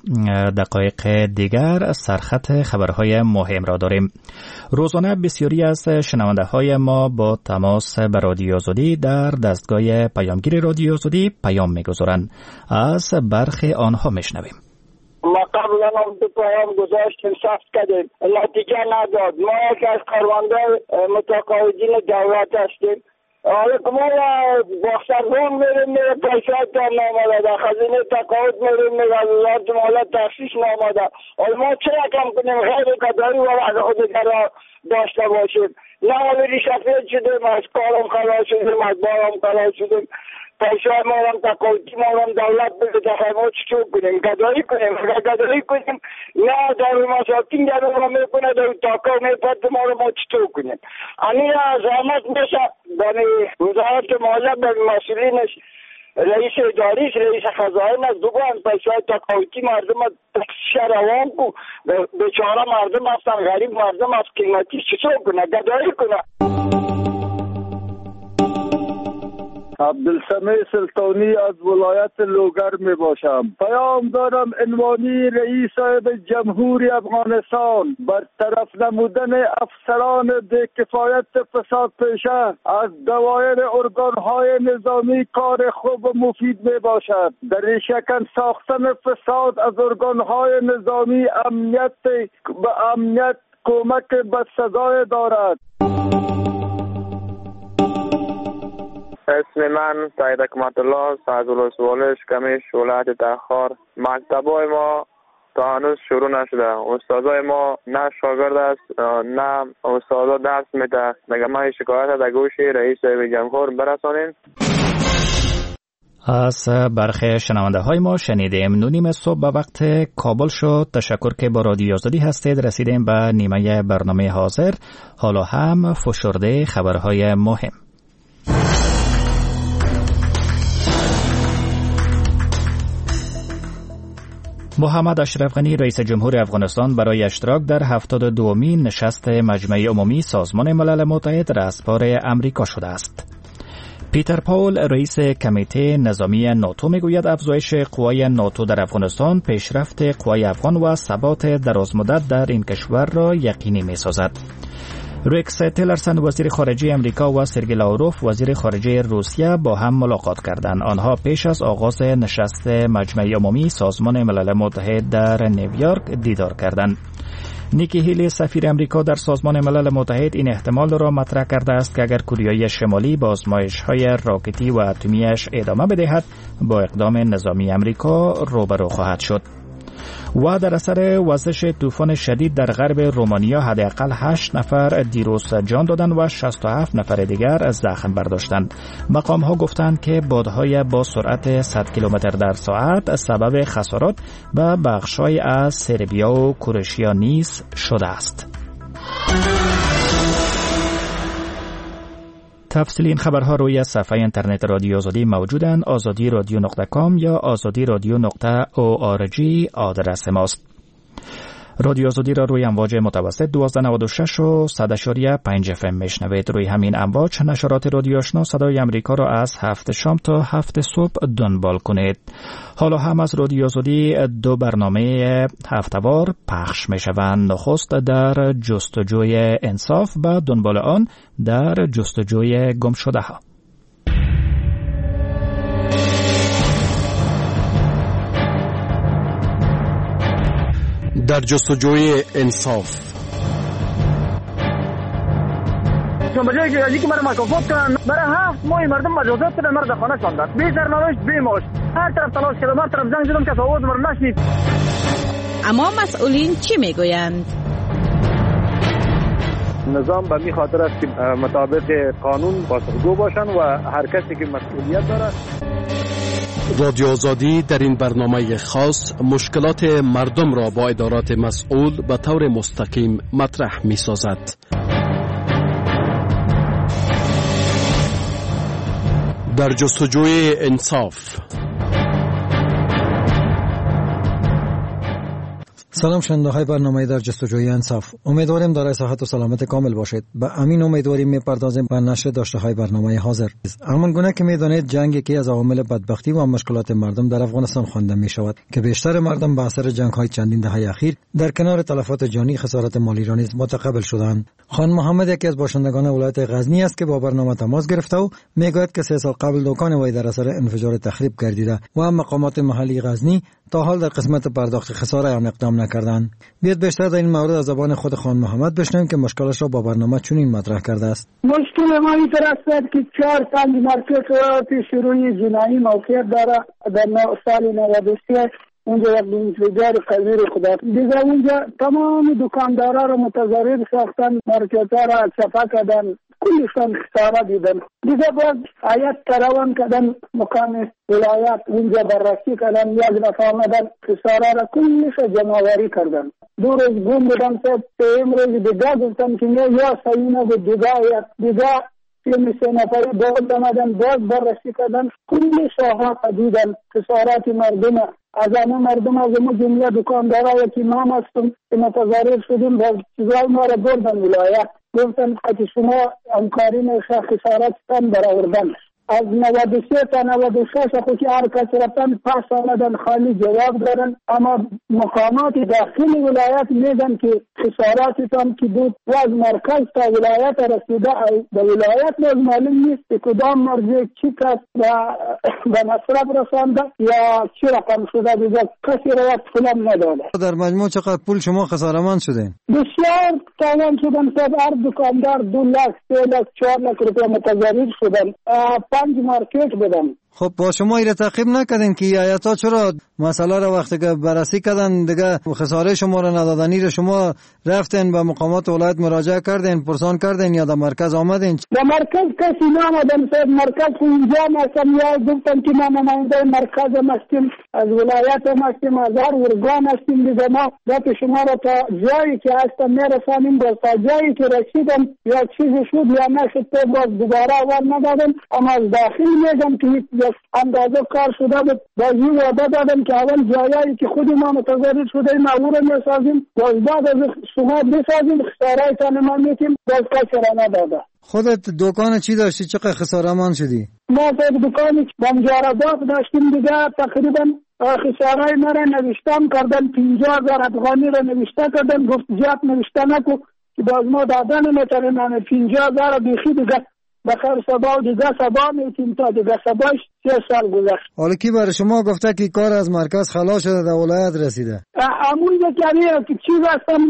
دقایق دیگر سرخط خبرهای مهم را داریم. روزانه بسیاری از شنونده های ما با تماس به رادیو آزادی در دستگاه پیامگیر رادیو آزادی پیام می‌گذارند. از برخی آنها میشنویم. ما قبلا هم دو پیام گذاشتیم، ثبت کردیم، نتیجه نداد. ما یکی از کارمندان متقاعدین دولت هستیم. حالا که ما باختر روم میریم میره پیشات در ناماده در خزینه تقاعد میریم میره از وزارت مالیات تخصیص ناماده. حالا ما چه رقم کنیم غیر کداری و وقت خود را داشته باشیم؟ نه حالی شفیت شدیم، از کارم خلاص شدیم، از بارم خلاص شدیم، پیشای ما هم تقاعدی ما هم دولت بده دخواهی ما چطور کنیم؟ گدایی کنیم؟ اگر گدایی کنیم نه در مساکین در ما میکنه در تاکا میپرد ما رو ما چطور کنیم؟ امیر از زحمت میشه بانی وزارت مالیات به مسئولینش، رئیس اداریش، رئیس خزائن از دوگان پیشای تقاعدی مردم تکسیش روان کو بیچاره مردم هستن، غریب مردم از قیمتی چطور کنه؟ گدایی کنه. عبدالسمیع سلطانی از ولایت لوگر می باشم. پیام دارم عنوانی رئیس صاحب جمهوری افغانستان برطرف نمودن افسران بی‌کفایت فساد پیشه از دوایر ارگانهای نظامی کار خوب و مفید می باشد. در این شکل ساختن فساد از ارگانهای نظامی امنیت به امنیت کمک به سزای دارد. اسم من سید حکمت الله صدرالرسول کمیش ولایت تخار. مکتبای ما تا هنوز شروع نشده. استادای ما نه شاگرد است نه استادا درس میده. مگه ما شکایت در گوش رئیس جمهور برسانیم. از برخی شنونده های ما شنیدیم. نو نیم صبح به وقت کابل شد. تشکر که با رادیو آزادی هستید. رسیدیم به نیمه برنامه حاضر. حالا هم فشرده خبرهای مهم. محمد اشرف غنی رئیس جمهور افغانستان برای اشتراک در هفتاد و دومین نشست مجمع عمومی سازمان ملل متحد رهبر امریکا شده است. پیتر پاول رئیس کمیته نظامی ناتو میگوید افزایش قوای ناتو در افغانستان پیشرفت قوای افغان و ثبات درازمدت در این کشور را یقینی می‌سازد. ریکس تیلرسن وزیر خارجه امریکا و سرگئی لاوروف وزیر خارجه روسیه با هم ملاقات کردند. آنها پیش از آغاز نشست مجمع عمومی سازمان ملل متحد در نیویورک دیدار کردند. نیکی هیلی سفیر امریکا در سازمان ملل متحد این احتمال را مطرح کرده است که اگر کره شمالی با آزمایش‌های راکتی و اتمی‌اش ادامه بدهد با اقدام نظامی امریکا روبرو خواهد شد. و در اثر وزش طوفان شدید در غرب رومانیا حداقل هشت نفر دیروز جان دادند و شصت و هفت نفر دیگر زخم برداشتند. مقام ها گفتند که بادهای با سرعت صد کیلومتر در ساعت سبب خسارات و بخشای از سربیا و کروشیا نیز شده است. تفصیل این خبرها روی صفحه اینترنت رادیو آزادی موجودند. آزادی رادیو نقطه کام یا آزادی رادیو نقطه او آر جی آدرس ماست. رادیو آزادی را روی امواج متوسط دوازده نود و شش و صد اشاری پنج اف ام میشنوید. روی همین امواج نشرات رادیو آشنا صدای امریکا را از هفت شام تا هفت صبح دنبال کنید. حالا هم از رادیو آزادی دو برنامه هفته‌وار پخش میشوند. نخست در جستجوی انصاف و دنبال آن در جستجوی گمشده ها. در جستجوی انصاف. به جایی که که مرا مکافات کنن برای هفت ماه مردم مجازات کردن، مرا در خانه شاندن بی سرنوشت بی معاش. هر طرف تلاش کردم، هر طرف زنگ زدم که آواز مرا نشنید. اما مسئولین چی میگویند؟ نظام به می خاطر است که مطابق قانون پاسخگو باشن و هر کسی که مسئولیت داره. رادیو آزادی در این برنامه خاص مشکلات مردم را با ادارات مسئول به طور مستقیم مطرح می سازد. در جستجوی انصاف. سلام شنونده های برنامه در جستجوی انصاف. امیدواریم دارای صحت و سلامت کامل باشید. به امین امیدواریم میپردازیم به نشر داشته های برنامه حاضر. همان گونه که میدانید جنگ یکی از عوامل بدبختی و مشکلات مردم در افغانستان خوانده می شود که بیشتر مردم به اثر جنگ های چندین دهه اخیر در کنار تلفات جانی خسارت مالی را نیز متقبل شدند. خان محمد یکی از باشندگان ولایت غزنی است که با برنامه تماس گرفته و میگوید که سه سال قبل دکان وی در اثر انفجار تخریب گردیده و مقامات محلی غزنی تا حال در قسمت پرداخت خسارت آن اقدام نکردند. بیاید بیشتر در این مورد از زبان خود خان محمد بشنویم که مشکلش را با برنامه چنین مطرح کرده است. مشکل ما این طرف است که چهار سال مارکت پیش روی جنایی موقعیت داره. در سال نود و سه اونجا یک انفجار قوی خدا دیگه اونجا تمام دکاندارا رو متضرر ساختن، مارکت‌ها را صفا کردن، کلشان خسارت دیدن. دیگه باز آیت کروان کردن مقام ولایت اونجا بررسی کردن، یک دفعه آمدن خسارت را کلش جمع‌آوری کردن. دو روز گم بودن، سوم روز دیگه گفتن که یا صحیح نبود، دیگه دیگه یه سه نفری باز آمدن باز بررسی کردن، کل ساحات دیدن خسارات مردم. از همه مردم از همه جمله دکاندارا یکی ما هستم که متضرر شدیم، باز چیزای ما را بردن ولایت، گفتن که شما همکاری نشه خسارت تن برآوردن. از نود و سه تا نود و شش خود که هر کس رفتن پس آمدن خالی جواب دارن، اما مقامات داخل ولایت میگن که خساراتتان که بود و از مرکز تا ولایت رسیده به ولایت باز معلوم نیست که کدام مرجع چی کس به مصرف رسانده یا چی رقم شده دیگه کسی رو وقت فلان نداده. در مجموع چقدر پول شما خسارمند شدین؟ بسیار تاوان شدن. صد هر دکاندار دو لاک سه لاک چهار لاک روپیه متضرر شدن. پنج مارکت بدن. خب با شما ایره تعقیب نکردین که ایتا چرا مسئله را وقتی که بررسی کردن دیگه خساره شما را ندادنی را شما رفتین به مقامات ولایت مراجعه کردین پرسان کردین یا در مرکز آمدین؟ در مرکز کسی نامدن. صد مرکز که اینجا هستم یا گفتن که ما نماینده مرکز هم هستیم، از ولایت هم هستیم، از هر ارگان هستیم دیگه، ما دست شما را تا جایی که هستم میرسانیم، باز تا جایی که رسیدم یا چیزی شد یا نشد تو باز دوباره اول ندادن. اما از داخل میگم که اندازه کار شده بود، بازی وعده دادم که اول جایی که خود ما متضرر شده ما او را میسازیم، باز بعد از شما بسازیم، خساره تان ما میتیم، باز کسی را نداده. خودت دکان چی داشتی؟ چقدر خساره‌مند شدی؟ ما خود دکانی بمجاربات داشتیم دیگه، تقریبا خساره ما را نوشتم کردن، پنجاه هزار افغانی را نوشته کردن، گفت جات نوشته نکو که باز ما دادن نمیتونیم، پنجاه هزار بیخی دیگه بخیر سبا و دیگه سبا میتیم تا دیگه سباش سه سال گذشت. حالا کی برای شما گفته که کار از مرکز خلاص شده در ولایت رسیده؟ همون یکی که چیز هستن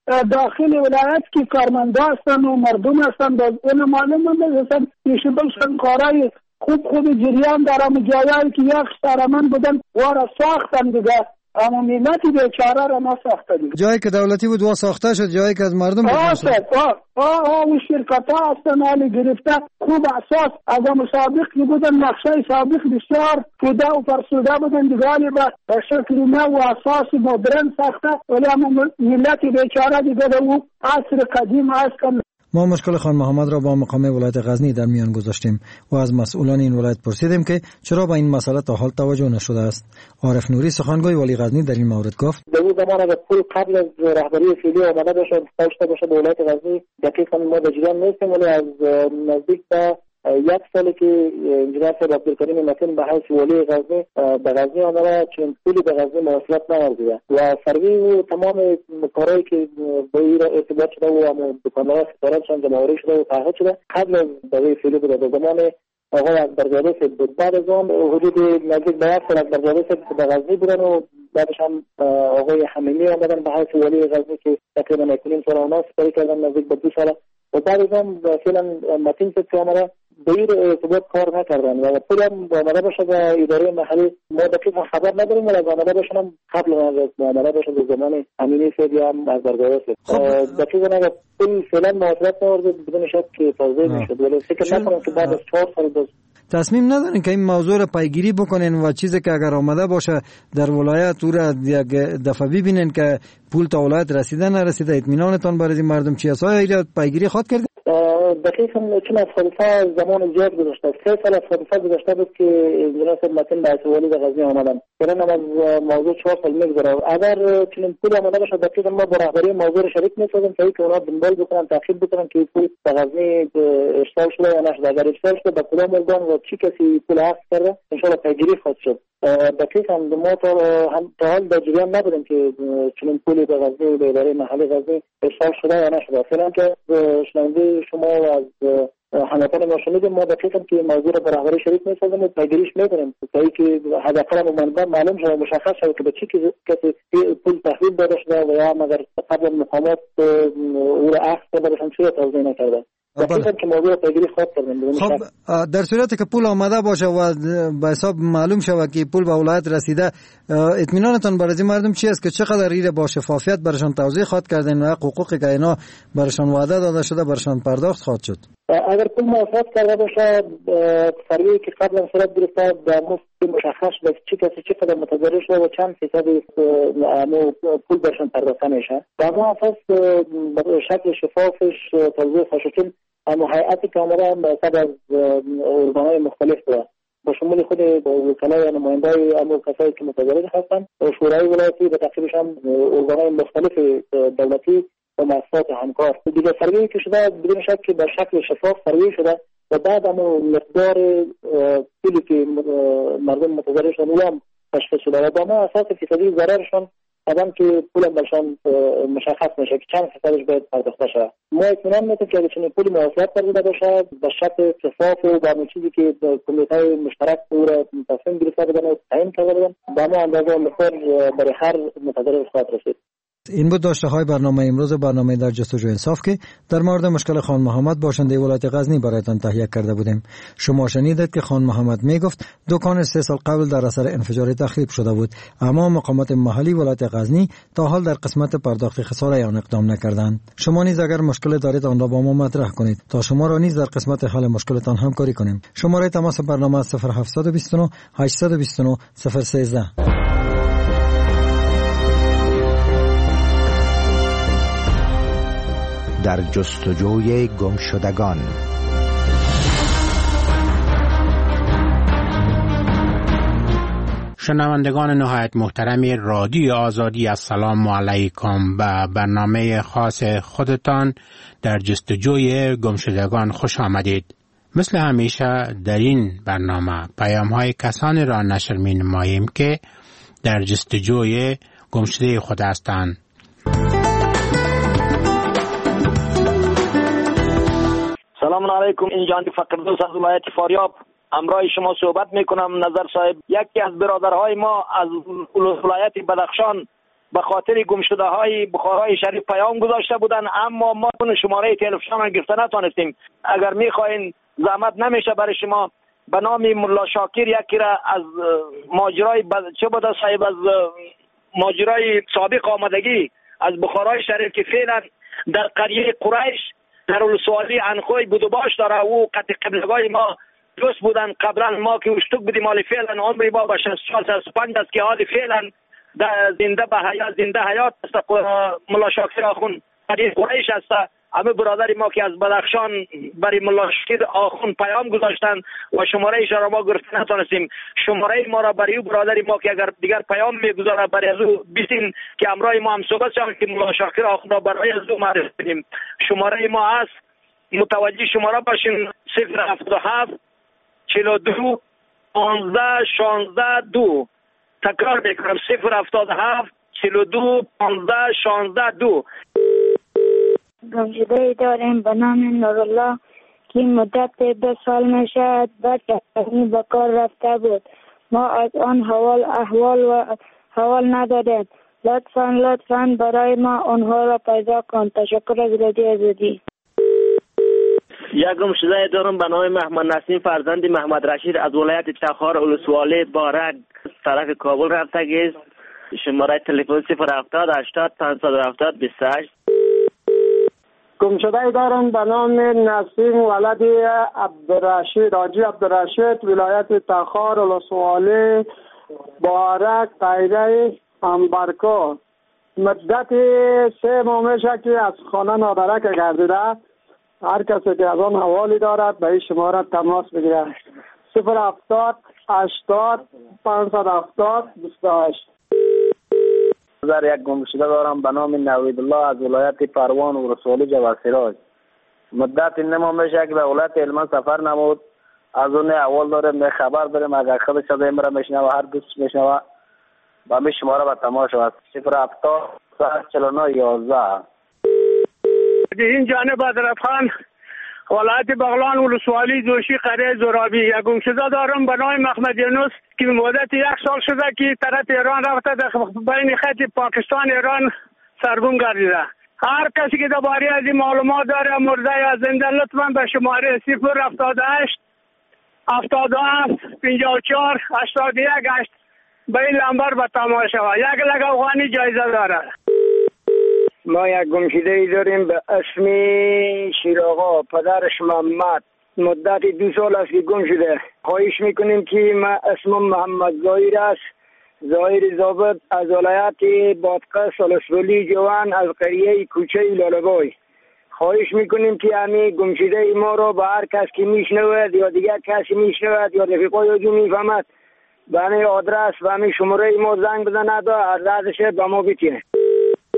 داخل ولایت که کارمنده هستن و مردم هستن، باز این معلوم هستن پیش بلشن کارهای خوب خوب جریان دارم جایی که یک خسارمند بودن وارا ساختن دیگه، اما ملتی بیچاره را ما ساخته دیگه. جایی که دولتی بود وا ساخته شد، جایی که از مردم بود آه ساخت. آه آه آه و شرکت ها هستن حالی گرفته خوب اساس از هم سابق که بودن نقشه سابق بسیار فوده و فرسوده بودن دیگه، حالی به شکل نو و اساس مدرن ساخته، ولی اما ملتی بیچاره دیگه در او عصر قدیم هستن. ما مشکل خان محمد را با مقام ولایت غزنی در میان گذاشتیم و از مسئولان این ولایت پرسیدیم که چرا به این مسئله تا حال توجه نشده است. عارف نوری سخنگوی ولی غزنی در این مورد گفت: در این زمان اگر پول قبل از رهبری فعلی آمده باشه داشته باشه به ولایت غزنی دقیقاً ما در جریان نیستیم، ولی از نزدیک به یک سالی که انجینر صاحب عبدالکریم متین به حیث ولی غزنی به غزنی آمده چون پولی به غزنی مواصلات نورزیده و سروی و تمام کارهایی که با این ارتباط شده و هم دکاندارها ستارهشان جمعآوری شده و تعهد شده قبل از دوره فعلی بوده. به زمان آقای اکبرزاده صاحب بود. بعد از آن حدود نزدیک به یک سال اکبرزاده صاحب به غزنی بودن و بعدش هم آقای حمیمی آمدن به حیث ولی غزنی که تقریبا یک و نیم سال اونا سپری کردن نزدیک به دو سال و بعد از آن فعلا متین صاحب آمده به این ارتباط کار نکردن و پول هم آمده باشه به اداره محلی ما دقیقا خبر نداریم، ولی از آمده باشن هم قبل از آمده باشه به زمان امینی صاحب یا هم از برگاه صاحب دقیقا اگر پول فعلا مواصلات نورده بدون شک که توضیح میشد، ولی فکر نکنم که بعد از چهار سال باز تصمیم ندارین که این موضوع را پیگیری بکنین و چیزی که اگر آمده باشه در ولایت او را یک دفعه ببینین که پول تا ولایت رسیده نرسیده، اطمینانتون برای این مردم چی است؟ آیا پیگیری خود کردین؟ دقیقاً چون از حادثه زمان زیاد گذشته، سه سال از حادثه گذشته بود که انجینر صاحب متین به حیث ولی غزنی آمدن، فعلا هم از موضوع چهار سال میگذره. اگر چنین پول آمده باشه دقیقاً ما با رهبری موضوع را شریک میسازیم تا اینکه اونا دنبال بکنن تعقیب بکنن که پول به غزنی ارسال شده یا نشده، اگر ارسال شده به کدام ارگان و چی کسی پول حق کرده انشاءالله پیگیری خواهد شد. دقیقاً ما تا تا حال در جریان نبودیم که چنین پولی به غزنی و به اداره محلی غزنی ارسال شده یا نشده. فعلا که شنونده شما از هموطن ما شنیدیم، ما دقیقاً که موضوع را به رهبری شریک می‌سازیم و پیگیریش می‌کنیم تا اینکه حداقل منبع معلوم شود و مشخص شود که به چه کسی پول تحویل داده شده و یا مگر قبل مقامات او را اخذ کرده باشند چرا توضیح نکرده. دقیقاً که موضوع پیگیری خواهد کردیم. خب در صورتی که پول آمده باشه و به حساب معلوم شود که پول به ولایت رسیده، اطمینانتون برای مردم چی است که چقدر ایره با شفافیت برشان توضیح خواهد کردین و حقوقی که اینا برشان وعده داده شده برشان پرداخت خواهد شد؟ اگر پول مواصلات کرده باشه سروی که قبل از صورت گرفته در مفت مشخص شده چه کسی چقدر متضرر شده و چند فیصد پول برشان پرداخته میشه. در اون اساس به شکل شفافش توضیح خواهد شد. اما هیئتی که آمده بعد از ارگان‌های مختلف بوده با شمول خود وکلای یا نماینده‌های اما کسایی که متضرر هستند، شورای ولایتی و تقریبش هم ارگان‌های مختلف دولتی و مؤسسات همکار. دیگه سروی که شده بدون شک که به شکل شفاف سروی شده و بعد هم مقدار پولی که مردم متضررشان هم تشخیص شده و با ما اساس فیصدی ضررشان آدم که پول بلشان مشخص میشه که چند فیصدش باید پرداخته شود. ما اطمینان میتونیم که اگه چنین پولی مواصلات کرده باشد به شرط شفاف و با چیزی که کمیته مشترک او را تصمیم گرفته بودن و تعیین کرده بودن با ما اندازه مقدار برای هر متضرر خواهد رسید. این بود داشته های برنامه امروز برنامه در جستجوی انصاف که در مورد مشکل خان محمد باشنده ولایت غزنی برایتان تهیه کرده بودیم. شما شنیدید که خان محمد می گفت دکان سه سال قبل در اثر انفجار تخریب شده بود، اما مقامات محلی ولایت غزنی تا حال در قسمت پرداخت خساره آن اقدام نکردند. شما نیز اگر مشکل دارید آن را با ما مطرح کنید تا شما را نیز در قسمت حل مشکلتان همکاری کنیم. شماره تماس برنامه صفر هفت دو نه هشت دو نه صفر یک سه. در جستجوی گمشدگان. شنوندگان نهایت محترم رادیو آزادی، السلام علیکم. به برنامه خاص خودتان در جستجوی گمشدگان خوش آمدید. مثل همیشه در این برنامه پیام های کسانی را نشر می نماییم که در جستجوی گمشده خود هستند. سلام علیکم. این جان فقردوس از ولایت فاریاب همراه شما صحبت میکنم. نظر صاحب، یکی از برادرهای ما از ولایت بدخشان به خاطر گمشده های بخارای شریف پیام گذاشته بودن، اما ما اون شماره تلفن گرفته نتونستیم. اگر میخواین زحمت نمیشه برای شما به نام ملا شاکر یکی را از ماجرای بد... چه بود صاحب از ماجرای سابق آمدگی از بخارای شریف که فعلا در قریه قریش در ولسوالی انخوی بود و باش داره و قطع قبلگاه ما دوست بودن. قبلا ما که اشتوک بودیم حالی فعلا عمری ما به شصت و چهار شصت و پنج است که حالی فعلا زنده به حیات زنده حیات است. ملا شاکر آخون قریه قریش است. همه برادری ما که از بدخشان برای ملا شاکر آخون پیام گذاشتن و شماره ایش را ما گرفته نتونستیم. شماره ما را برای برادری ما که اگر دیگر پیام میگذاره برای از او بیسین که امراه ما هم صحبت شد که ملا شاکر آخون را برای از او معرفی کنیم. شماره ما هست، متوجه شماره باشین، صفر هفتاد و هفت چهل و دو پانزده شانزده دو. تکرار میکنم، صفر هفتاد و هفت چهل و دو پانزده شانزده دو. گمشده داریم به نام نورالله که مدت دو سال میشد بعد که به کار رفته بود. ما از آن حوال احوال و حوال ندادیم. لطفاً لطفاً برای ما آنها را پیدا کن. تشکر از رادیو آزادی. یک گمشده دارم به نام محمد نسیم فرزند محمد رشید از ولایت چخار ولسوالی بارک طرف کابل رفته است. شماره تلفن صفر هفتاد هشتاد پانصد و هفتاد بیست و هشت. گمشده دارم به نام نسیم ولد عبدالرشید حاجی عبدالرشید ولایت تخار ولسوالی بارک قیره انبرکو. مدت سه ماه میشه که از خانه نادرک گردیده. هر کسی که از آن حوالی دارد به این شماره تماس بگیره. صفر هفتاد هشتاد پانصد هفتاد بیست و هشت. در یک گمشده دارم به نام نوید الله از ولایت پروان و رسولی جواسراج. مدت این نما میشه که به ولایت علمان سفر نمود. از اون اول داره می خبر داریم اگر خود شده این را میشنوه هر دوست میشنوه با می شماره به تماس شود. صفر هفتاد چهل و نه یازده. این جانب ادرفخان ولایت بغلان ولسوالی دوشی قریه زرابی. یک گمشده دارم به نام محمد یونس که مدت یک سال شده که طرف ایران رفته در بین خط پاکستان ایران سرگم گردیده. هر کسی که درباره از این معلومات داره مرده یا زنده لطفاً به شماره صفر هفتاد و هشت هفتاد و هفت پنجاه و چهار هشتاد و یک هشت به این لمبر به تماس شود. یک لگ افغانی جایزه داره. ما یک گمشده ای داریم به اسم شیراغا پدرش محمد. مدت دو سال است که گم شده. خواهش میکنیم که ما اسم محمد ظاهر است. ظاهر ضابط از ولایت بادغیس ولسوالی جوان از قریه کوچه لاله‌بای. خواهش میکنیم که همین گمشده ای ما را به هر کس که میشنود یا دیگر کسی میشنود یا رفیقای جو میفهمد به همین آدرس و همین شماره ای ما زنگ بزند و عرضش به ما بتینه.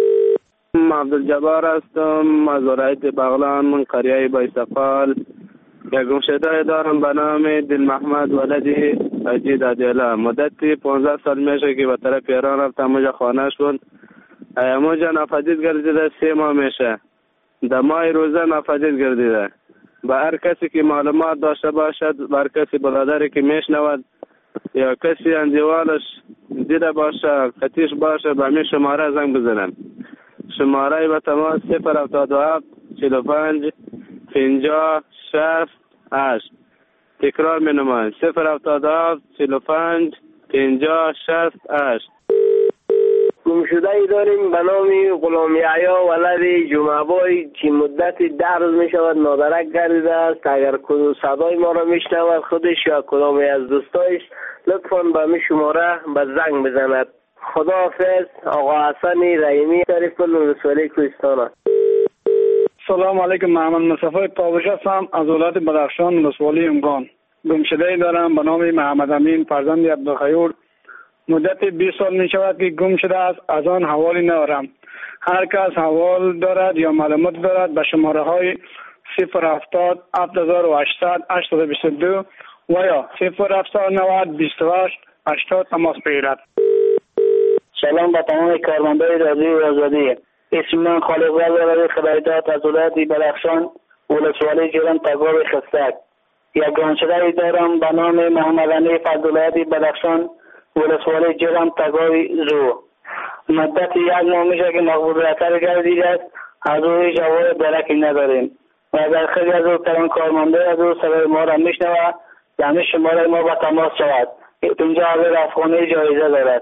عبدالجبار هستم از ولایت بغلان من قریه بایسفال. یک گمشده دارم به نام دل محمد ولدی حاجی دادیالا. مدتی پانزده سال میشه که به طرف ایران رفتم، موجه خانهش بود. موجه ناپدید گردیده، سه ماه میشه. در ماه روزه ناپدید گردیده. به هر کسی که معلومات داشته باشد، به هر کسی برادری که میشنود یا کسی اندیوالش دیده باشه، خطیش باشه، به همین شماره زنگ بزنن. شماره به تماس صفر هفتاد و هفت چهل و پنج پنجاه شصت هشت. تکرار می نمایم صفر هفتاد و هفت چهل و پنج پنجاه شصت هشت. گمشده ای داریم به نام غلام یحیی ولد جمعه‌بای که مدت ده روز می شود نادرک گردیده است. اگر کدوم صدای ما را می شنود خودش یا کدامی از دوستایش لطفاً به می شماره به زنگ بزند. خداحافظ. آقا حسن رحیمی، شریف کل ولسوالی کوهستان. سلام علیکم، محمد مصطفی تابش هستم از ولایت بدخشان ولسوالی امگان. گمشده ای دارم به نام محمد امین فرزند عبدالخیور. مدت بیست سال می شود که گم شده است، از آن حوالی ندارم. هر کس حوال دارد یا معلومات دارد به شماره های صفر هفتاد هفت هزار و هشتصد هشتصد و بیست و دو و یا صفر هفتصد و نود بیست و هشت هشتاد تماس بگیرد. سلام به تمام کارمندان رادیو آزادی. اسم من خالق ولد خدایداد از ولایت بدخشان ولسوالی جرم تگاب خستک. یک گمشده ای دارم به نام محمد حنیف از ولایت بدخشان ولسوالی جرم تگاوی زو. مدت یک ماه میشه که مقبول رکر گردیده است، از او هیچ جواب درکی نداریم و اگر خیلی از او تران کارمنده از او صدای ما را میشنوه یعنی شماره ما با تماس شود. اینجا حاضر افغانی جایزه دارد.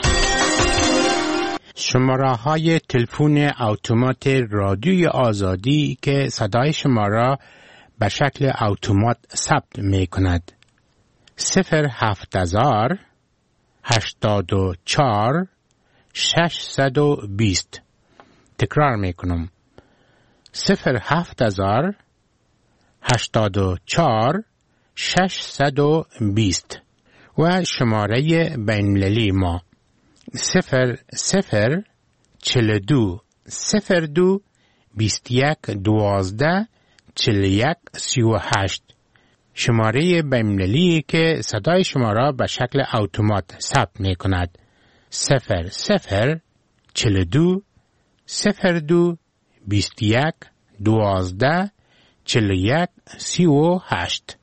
شماره های تلفن اتومات رادیوی آزادی که صدای شما را به شکل اتومات ثبت می کند: صفر هفت هزار هشتاد و چهار ششصد و بیست. تکرار می کنم: صفر هفت هزار هشتاد و چهار ششصد و بیست. و شماره بین‌المللی ما صفر صفر چهل و دو صفر دو بیست و یک دوازده چهل و یک سی و هشت. شماره بین‌المللی که صدای شما را به شکل اتومات ثبت می کند: صفر صفر چهل و دو صفر دو بیست و یک دوازده چهل و یک سی و هشت.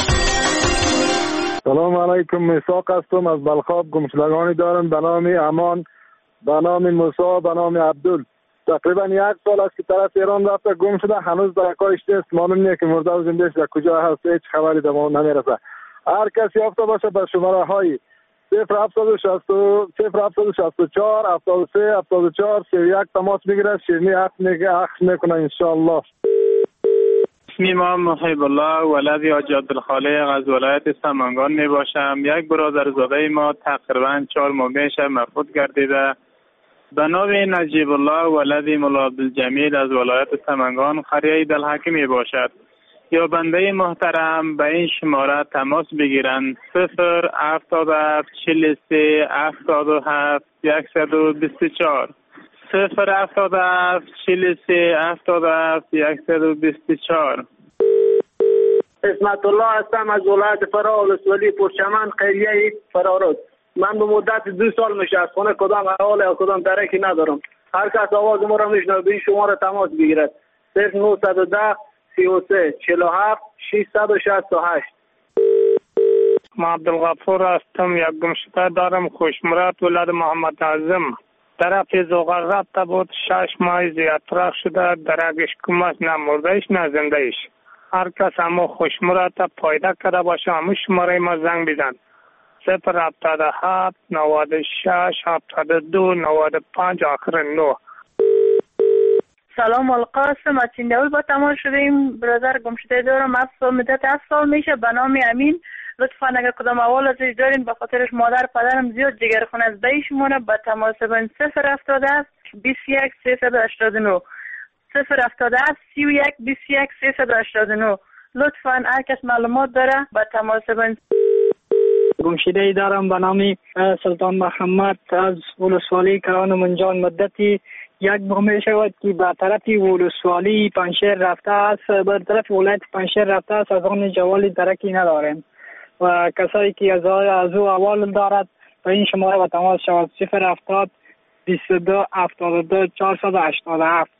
سلام علیکم، میثاق هستم از بلخاب. گمشدگانی دارم به نام امان، به نام موسی، به نام عبدل. تقریبا یک سال است که طرف ایران رفته گم شده، هنوز در کارش نیست، معلوم نیست که مرده و زنده است یا کجا هست، هیچ خبری در ما نمیرسه. هر کسی یافته باشه به شماره های صفر هفتصد و شصت صفر هفتصد و شصت و چهار هفتاد و سه هفتاد و چهار سی و یک تماس میگیره. شیرینی عقد میگه عقد میکنه انشاءالله. اسمی ما محب الله ولد حاجی عبدالخالق از ولایت سمنگان می باشم. یک برادر زاده ما تقریبا چهار ماه میشه مفقود گردیده به نام نجیب الله ولد مولا عبدالجمیل از ولایت سمنگان قریه دلحکی می باشد. یا بنده محترم به این شماره تماس بگیرند: صفر هفتاد و هفت چهل و سه هفتاد و هفت صد و بیست و چهار. صفر هفتاد و هفت چهل و سه هفتاد و هفت صد و بیست و چهار. اسمت الله هستم از ولایت فرا ولسوالی پرچمن قریه فرارود. من به مدت دو سال میشه از خونه کدام حال یا کدام درکی ندارم. هر کس آواز ما را میشنوه به این شماره تماس بگیرد: صفر نهصد و ده سی و سه چهل و هفت ششصد و شصت و هشت. ما عبدالغفور هستم. یک گمشده دارم خوشمراد ولد محمد اعظم. طرف زوغر رفته بود، شش ماه زیادتر شده، درگش کمش نه مردهش نه زندهش. هر کس همه خوشمراد پایده کرده باشه همه شماره ما زنگ بزن: صفر هفتاد و هفت نود و شش هفتاد و دو نود و پنج آخر نه. سلام القاسم از چنداوی با تماس شدیم. برادر گمشده دارم، هفت سال مدت هفت سال میشه به نام امین. لطفا اگر کدام اول ازش دارین به خاطرش مادر پدرم زیاد جگرخون از بیشمونه به تماس بین صفر هفتاد و هفت بیست و یک سیصد و هشتاد و نه صفر هفتاد و هفت سی و یک بیست و یک سیصد و هشتاد و نه. لطفا هر کس معلومات داره به تماس بین. گمشده ای دارم به نام سلطان محمد از ولسوالی کران منجان. مدتی یک ماه می شود که به طرف ولسوالی پنشیر رفته است، به طرف ولایت پنشیر رفته است، از آن جوال درکی نداریم و کسایی که از از او احوال دارد به این شماره به تماس شود: صفر هفتاد بیست و دو هفتاد و دو چهارصد و هشتاد و هفت.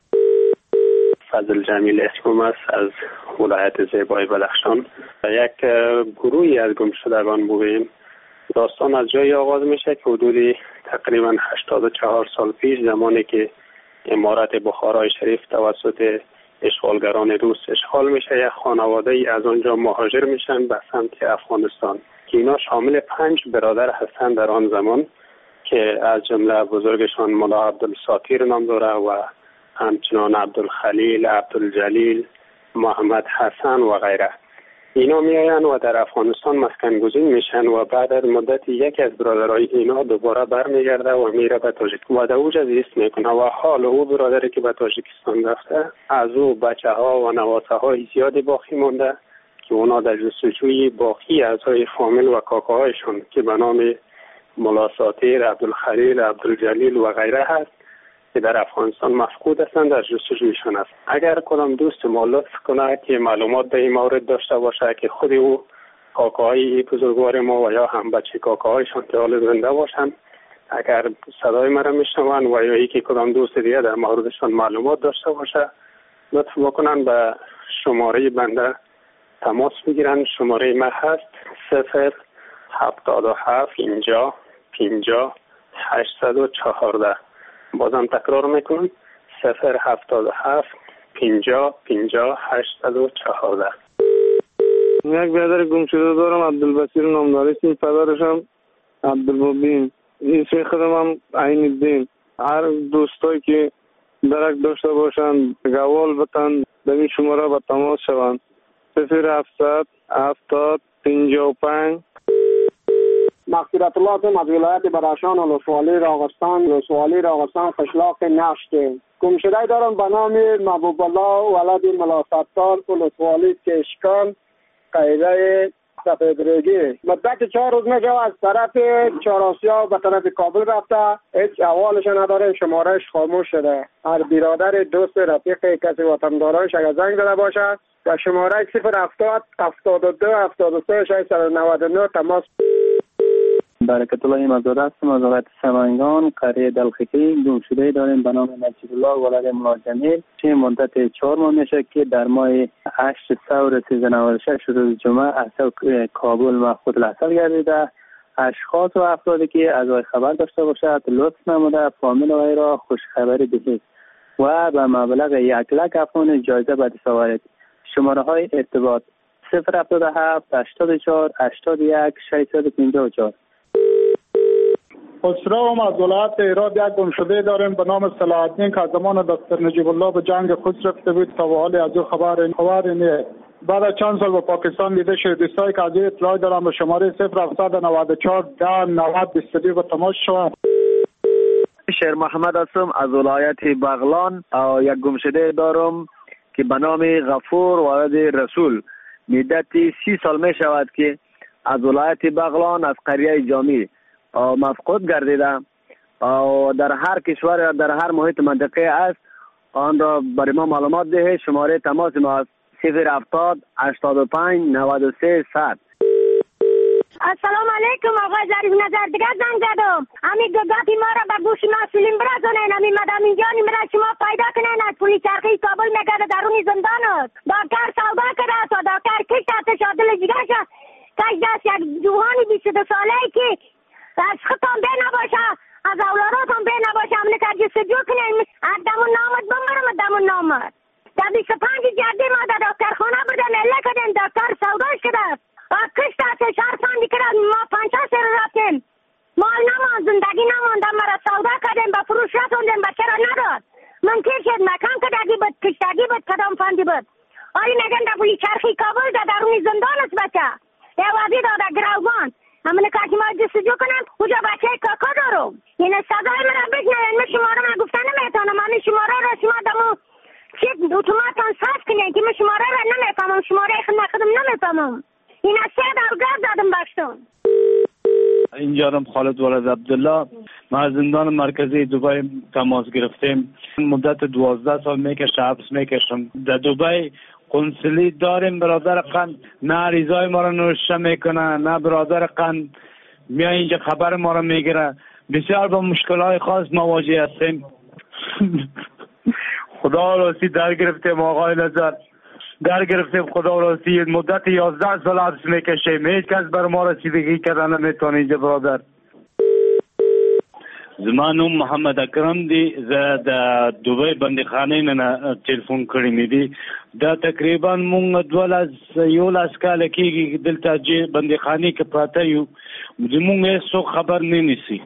فضل جمیل اسمم است از ولایت زیبای بدخشان. یک گروهی از گمشدگان بودیم. داستان از جایی آغاز میشه که حدود تقریبا هشتاد و چهار سال پیش، زمانی که امارت بخارای شریف توسط اشغالگران روس اشغال میشه، یک خانواده ای از آنجا مهاجر میشن به سمت افغانستان که اینا شامل پنج برادر هستند در آن زمان که از جمله بزرگشان مولا عبدالساتیر نام داره و همچنان عبدالخلیل، عبدالجلیل، محمد حسن و غیره. اینا میاین و در افغانستان مسکن گزین میشن و بعد از مدت یکی از برادرای اینا دوباره برمیگرده و میره به تاجیکستان و در اوجا زیست میکنه و حال او برادری که به تاجیکستان رفته از او بچه ها و نواسه های زیادی باقی مونده که اونا در جستجوی باقی اعضای فامیل و کاکاهایشون که به نام مولا ساتیر، عبدالخلیل، عبدالجلیل و غیره هست که در افغانستان مفقود هستند، در جستجویشان است. اگر کدام دوست ما لطف کنه که معلومات در این مورد داشته باشه که خود او کاکاهای بزرگوار ما و یا هم بچه کاکاهایشان که حال زنده باشند، اگر صدای مرا میشنون و یا یکی کدام دوست دیگه در موردشان معلومات داشته باشه، لطف بکنن به شماره بنده تماس بگیرن. شماره ما هست صفر هفتاد و هفت اینجا پنجاه هشتصد و چهارده. بازم تکرار میکنم: صفر هفتاد و هفت پنجاه پنجاه هشتصد و چهارده. یک برادر گم شده دارم، عبدالبصیر نام داره. اسم پدرشم عبدالمبین، اسم خودم هم عین الدین. هر دوستایی که درک داشته باشند گوال بتن به این شماره به تماس شوند: صفر هفتصد هفتاد پنجاه و پنج. مغفرت الله هستم از ولایت بدخشان، ولسوالی راغستان. ولسوالی راغستان قشلاق نشت. گمشده دارم به نام محبوب الله ولد ملا ستار، ولسوالی کشکان، قیره سفیدرگی. مدت چهار روز میشه از طرف چهارآسیا به طرف کابل رفته، هیچ احوالش نداره، شمارهش خاموش شده. هر برادر دوست رفیق کسی وطندارانش اگر زنگ زده باشه و شماره صفر هفتاد هفتاد و دو هفتاد و سه ششصد و نود و نه تماس. برکت الله مزاده هستم از ولایت سمنگان، قریه دلخکی. گمشده داریم به نام مجید الله ولد مولا جمیل. چه مدت چهار ماه میشه که در ماه هشت ثور سیزده نود و شش روز جمعه از کابل مفقود الاصل گردیده. اشخاص و افرادی که از وی خبر داشته باشد لطف نموده فامیل وی را خوشخبری دهید و به مبلغ یک لک افغان جایزه به دست آورید. شماره های ارتباط صفر هفتاد و هفت هشتاد و چهار هشتاد و یک ششصد و پنجاه و چهار. اسرام از ولایت ایراد یک گمشده داریم به نام صلاح الدین که از زمان دکتر نجیب الله به جنگ خود رفته بود تا به حال از او خبر خبر نیست. بعد از چند سال به پاکستان دیده شد. دوستایی که از این اطلاع دارم به شماره صفر هفتصد و نود و چهار ده نود بیست و دو به تماس شوند. شیر محمد هستم از ولایت بغلان. یک گمشده دارم که به نام غفور ولد رسول. مدتی سی سال می شود که از ولایت بغلان از قریه جامی مفقود گردیده و در هر کشور در هر محیط منطقه است. آن را برای ما معلومات ده. شماره تماس ما است صفر هفتاد هشتاد و پنج نود و سه صد. السلام علیکم آقای ظریف نظر دیگه زنگ زدم. همین گاهی ما را به گوش مسئولین برسونین. همین مدام اینجا را شما پیدا کنین. از پلیس چرخی کابل میگرده درونی زندان است. داکر سودا کرده است و داکر کشت است شادل جگرش کش دست یک جوانی بیست و دو ساله که از خطان بی نباشه از اولاداتان بی نباشه همونه که جستجو کنین. از دمون نامد بمرم از دمون نامد. در بیست و پنج جرده ما در داکر خانه بودن اله کدیم داکر سوداش کرده و کشت است شهر فندی کرد. ما پنچه سر رفتیم مال نمان زندگی نماندم مرا سودا کردیم به فروش رسوندیم بچه را نداد. منکر شد مکان کدگی بود کشتگی بود کدام فندی بود. آلی میگن در پولی چرخی کابل در درونی زندان است بچه یه وزی داده گروگان همونه که ما جستجو کنم اونجا بچه کاکا دارم. این صدای من را بشنوین. من شما را من گفتن نمیتونم. من شماره را شما دمو چی اتوماتان صرف کنین که من شماره را نمیفهمم. شماره خود نخدم نمیفهمم. این از سه دلگاه زدم باشتون. من جانم خالد ولد عبدالله. ما از زندان مرکزی دبی تماس گرفتیم. مدت دوازده سال میکشه حبس میکشم. در دبی قنصلی داریم. برادر قند نه ریزای ما را نوشته میکنه نه برادر قند میاد اینجا خبر ما را میگیره. بسیار با مشکلات خاص مواجه هستیم. خدا راستی در گرفتیم آقای نظر، در گرفتیم خدا راستی. مدت یازده سال حبس میکشیم. هیچ کس بر ما رسیدگی کردن نمیتونه اینجا برادر. زمانم محمد اکرم دی ز د دبی بندخانه نه تلیفون کړی مې دی. دا تقریبا مونږ دوله یولاس کال کېږي دلته چې بندخانه کې پراته یو. زمونږ هیڅ خبر نه نیسي.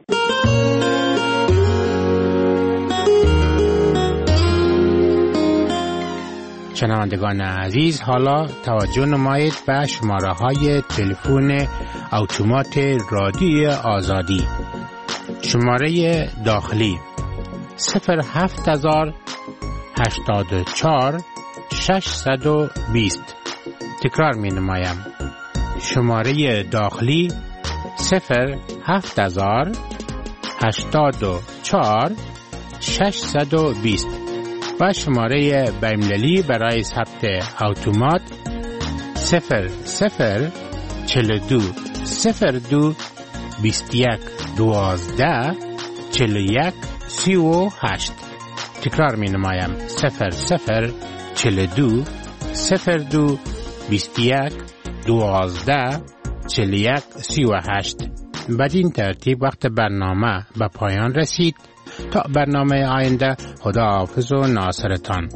شنوندگان عزیز، حالا توجه نمایید به شماره های تلفن اتومات رادیوی آزادی. شماره داخلی صفر هفت هزار هشتاد و چهار ششصد و بیست. تکرار می نمایم. شماره داخلی صفر هفت هزار هشتاد و چهار ششصد و بیست و شماره بین‌المللی برای ثبت اتومات صفر صفر چهل و دو صفر دو بیست و یک دوازده چهل و یک سی و هشت. تکرار می نمایم. صفر صفر چهل و دو صفر دو بیست و یک دوازده چهل و یک سی و هشت. بدین ترتیب وقت برنامه به پایان رسید. تا برنامه آینده، خدا حافظ و ناصرتان.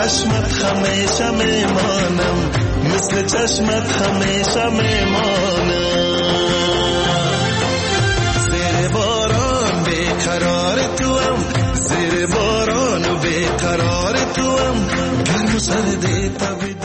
چشمت همیشه میمانم، مثل چشمت همیشه میمانم. زیر باران بیقرار توام، زیر باران و بیقرار توام، گرم و سرد طبیعت